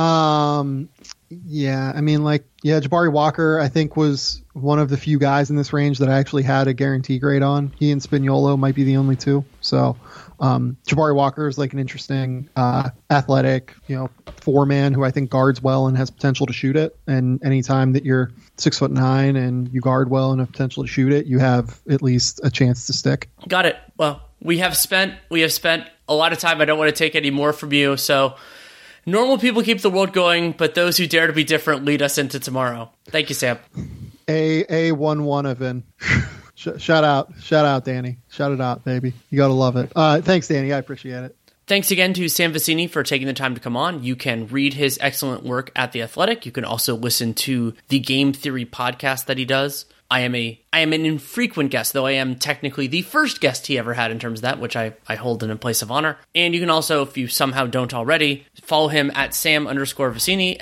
Yeah, I mean, like, yeah, Jabari Walker, I think, was one of the few guys in this range that I actually had a guarantee grade on. He and Spagnuolo might be the only two. So Jabari Walker is like an interesting athletic, you know, 4-man who I think guards well and has potential to shoot it. And anytime that you're 6'9" and you guard well and have potential to shoot it, you have at least a chance to stick. Got it. Well, we have spent a lot of time. I don't want to take any more from you. So normal people keep the world going, but those who dare to be different lead us into tomorrow. Thank you, Sam. A1 of in. Shout out, Danny. Shout it out, baby. You got to love it. Thanks, Danny. I appreciate it. Thanks again to Sam Vecenie for taking the time to come on. You can read his excellent work at The Athletic. You can also listen to the Game Theory podcast that he does. I am an infrequent guest, though I am technically the first guest he ever had in terms of that, which I hold in a place of honor. And you can also, if you somehow don't already, follow him at Sam_Vecenie,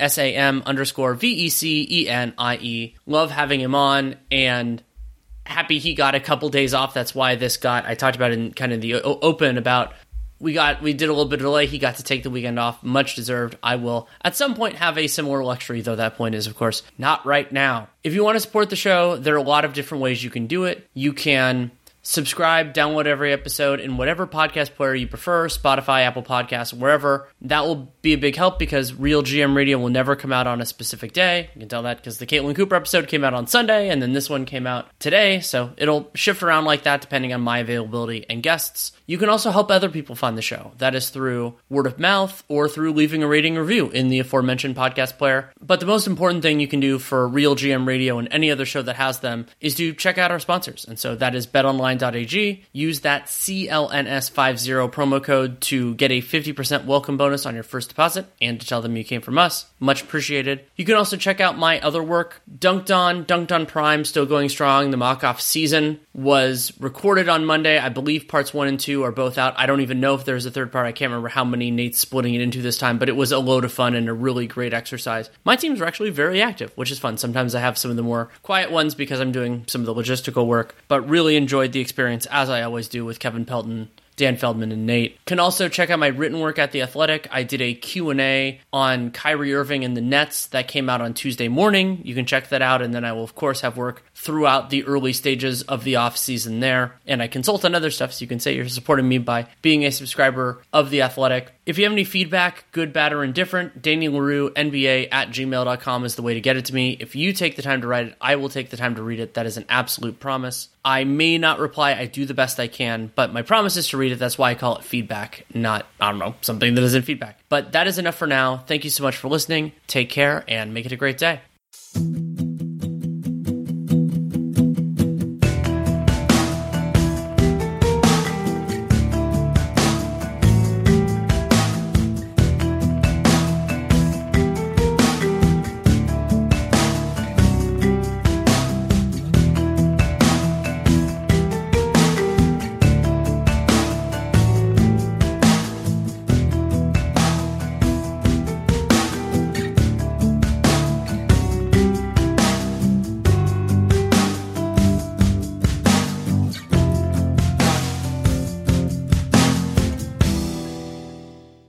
SAM_VECENIE. Love having him on, and happy he got a couple days off. That's why this got, I talked about it in kind of the open about, we did a little bit of delay. He got to take the weekend off, much deserved. I will at some point have a similar luxury, though that point is, of course, not right now. If you want to support the show, there are a lot of different ways you can do it. You can subscribe, download every episode in whatever podcast player you prefer, Spotify, Apple Podcasts, wherever. That will be a big help because Real GM Radio will never come out on a specific day. You can tell that because the Caitlin Cooper episode came out on Sunday, and then this one came out today, so it'll shift around like that depending on my availability and guests. You can also help other people find the show. That is through word of mouth or through leaving a rating review in the aforementioned podcast player. But the most important thing you can do for Real GM Radio and any other show that has them is to check out our sponsors. And so that is betonline.ag. Use that CLNS50 promo code to get a 50% welcome bonus on your first deposit and to tell them you came from us. Much appreciated. You can also check out my other work, Dunked On Prime, still going strong. The mock-off season was recorded on Monday. I believe parts 1 and 2 are both out. I don't even know if there's a third part. I can't remember how many Nate's splitting it into this time, but it was a load of fun and a really great exercise. My teams are actually very active, which is fun. Sometimes I have some of the more quiet ones because I'm doing some of the logistical work, but really enjoyed the experience, as I always do with Kevin Pelton, Dan Feldman, and Nate. Can also check out my written work at The Athletic. I did a Q&A on Kyrie Irving and the Nets that came out on Tuesday morning. You can check that out, and then I will, of course, have work throughout the early stages of the off-season there. And I consult on other stuff, so you can say you're supporting me by being a subscriber of The Athletic. If you have any feedback, good, bad, or indifferent, Daniel Leroux, NBA@gmail.com is the way to get it to me. If you take the time to write it, I will take the time to read it. That is an absolute promise. I may not reply. I do the best I can, but my promise is to read it. That's why I call it feedback, not, something that isn't feedback. But that is enough for now. Thank you so much for listening. Take care and make it a great day.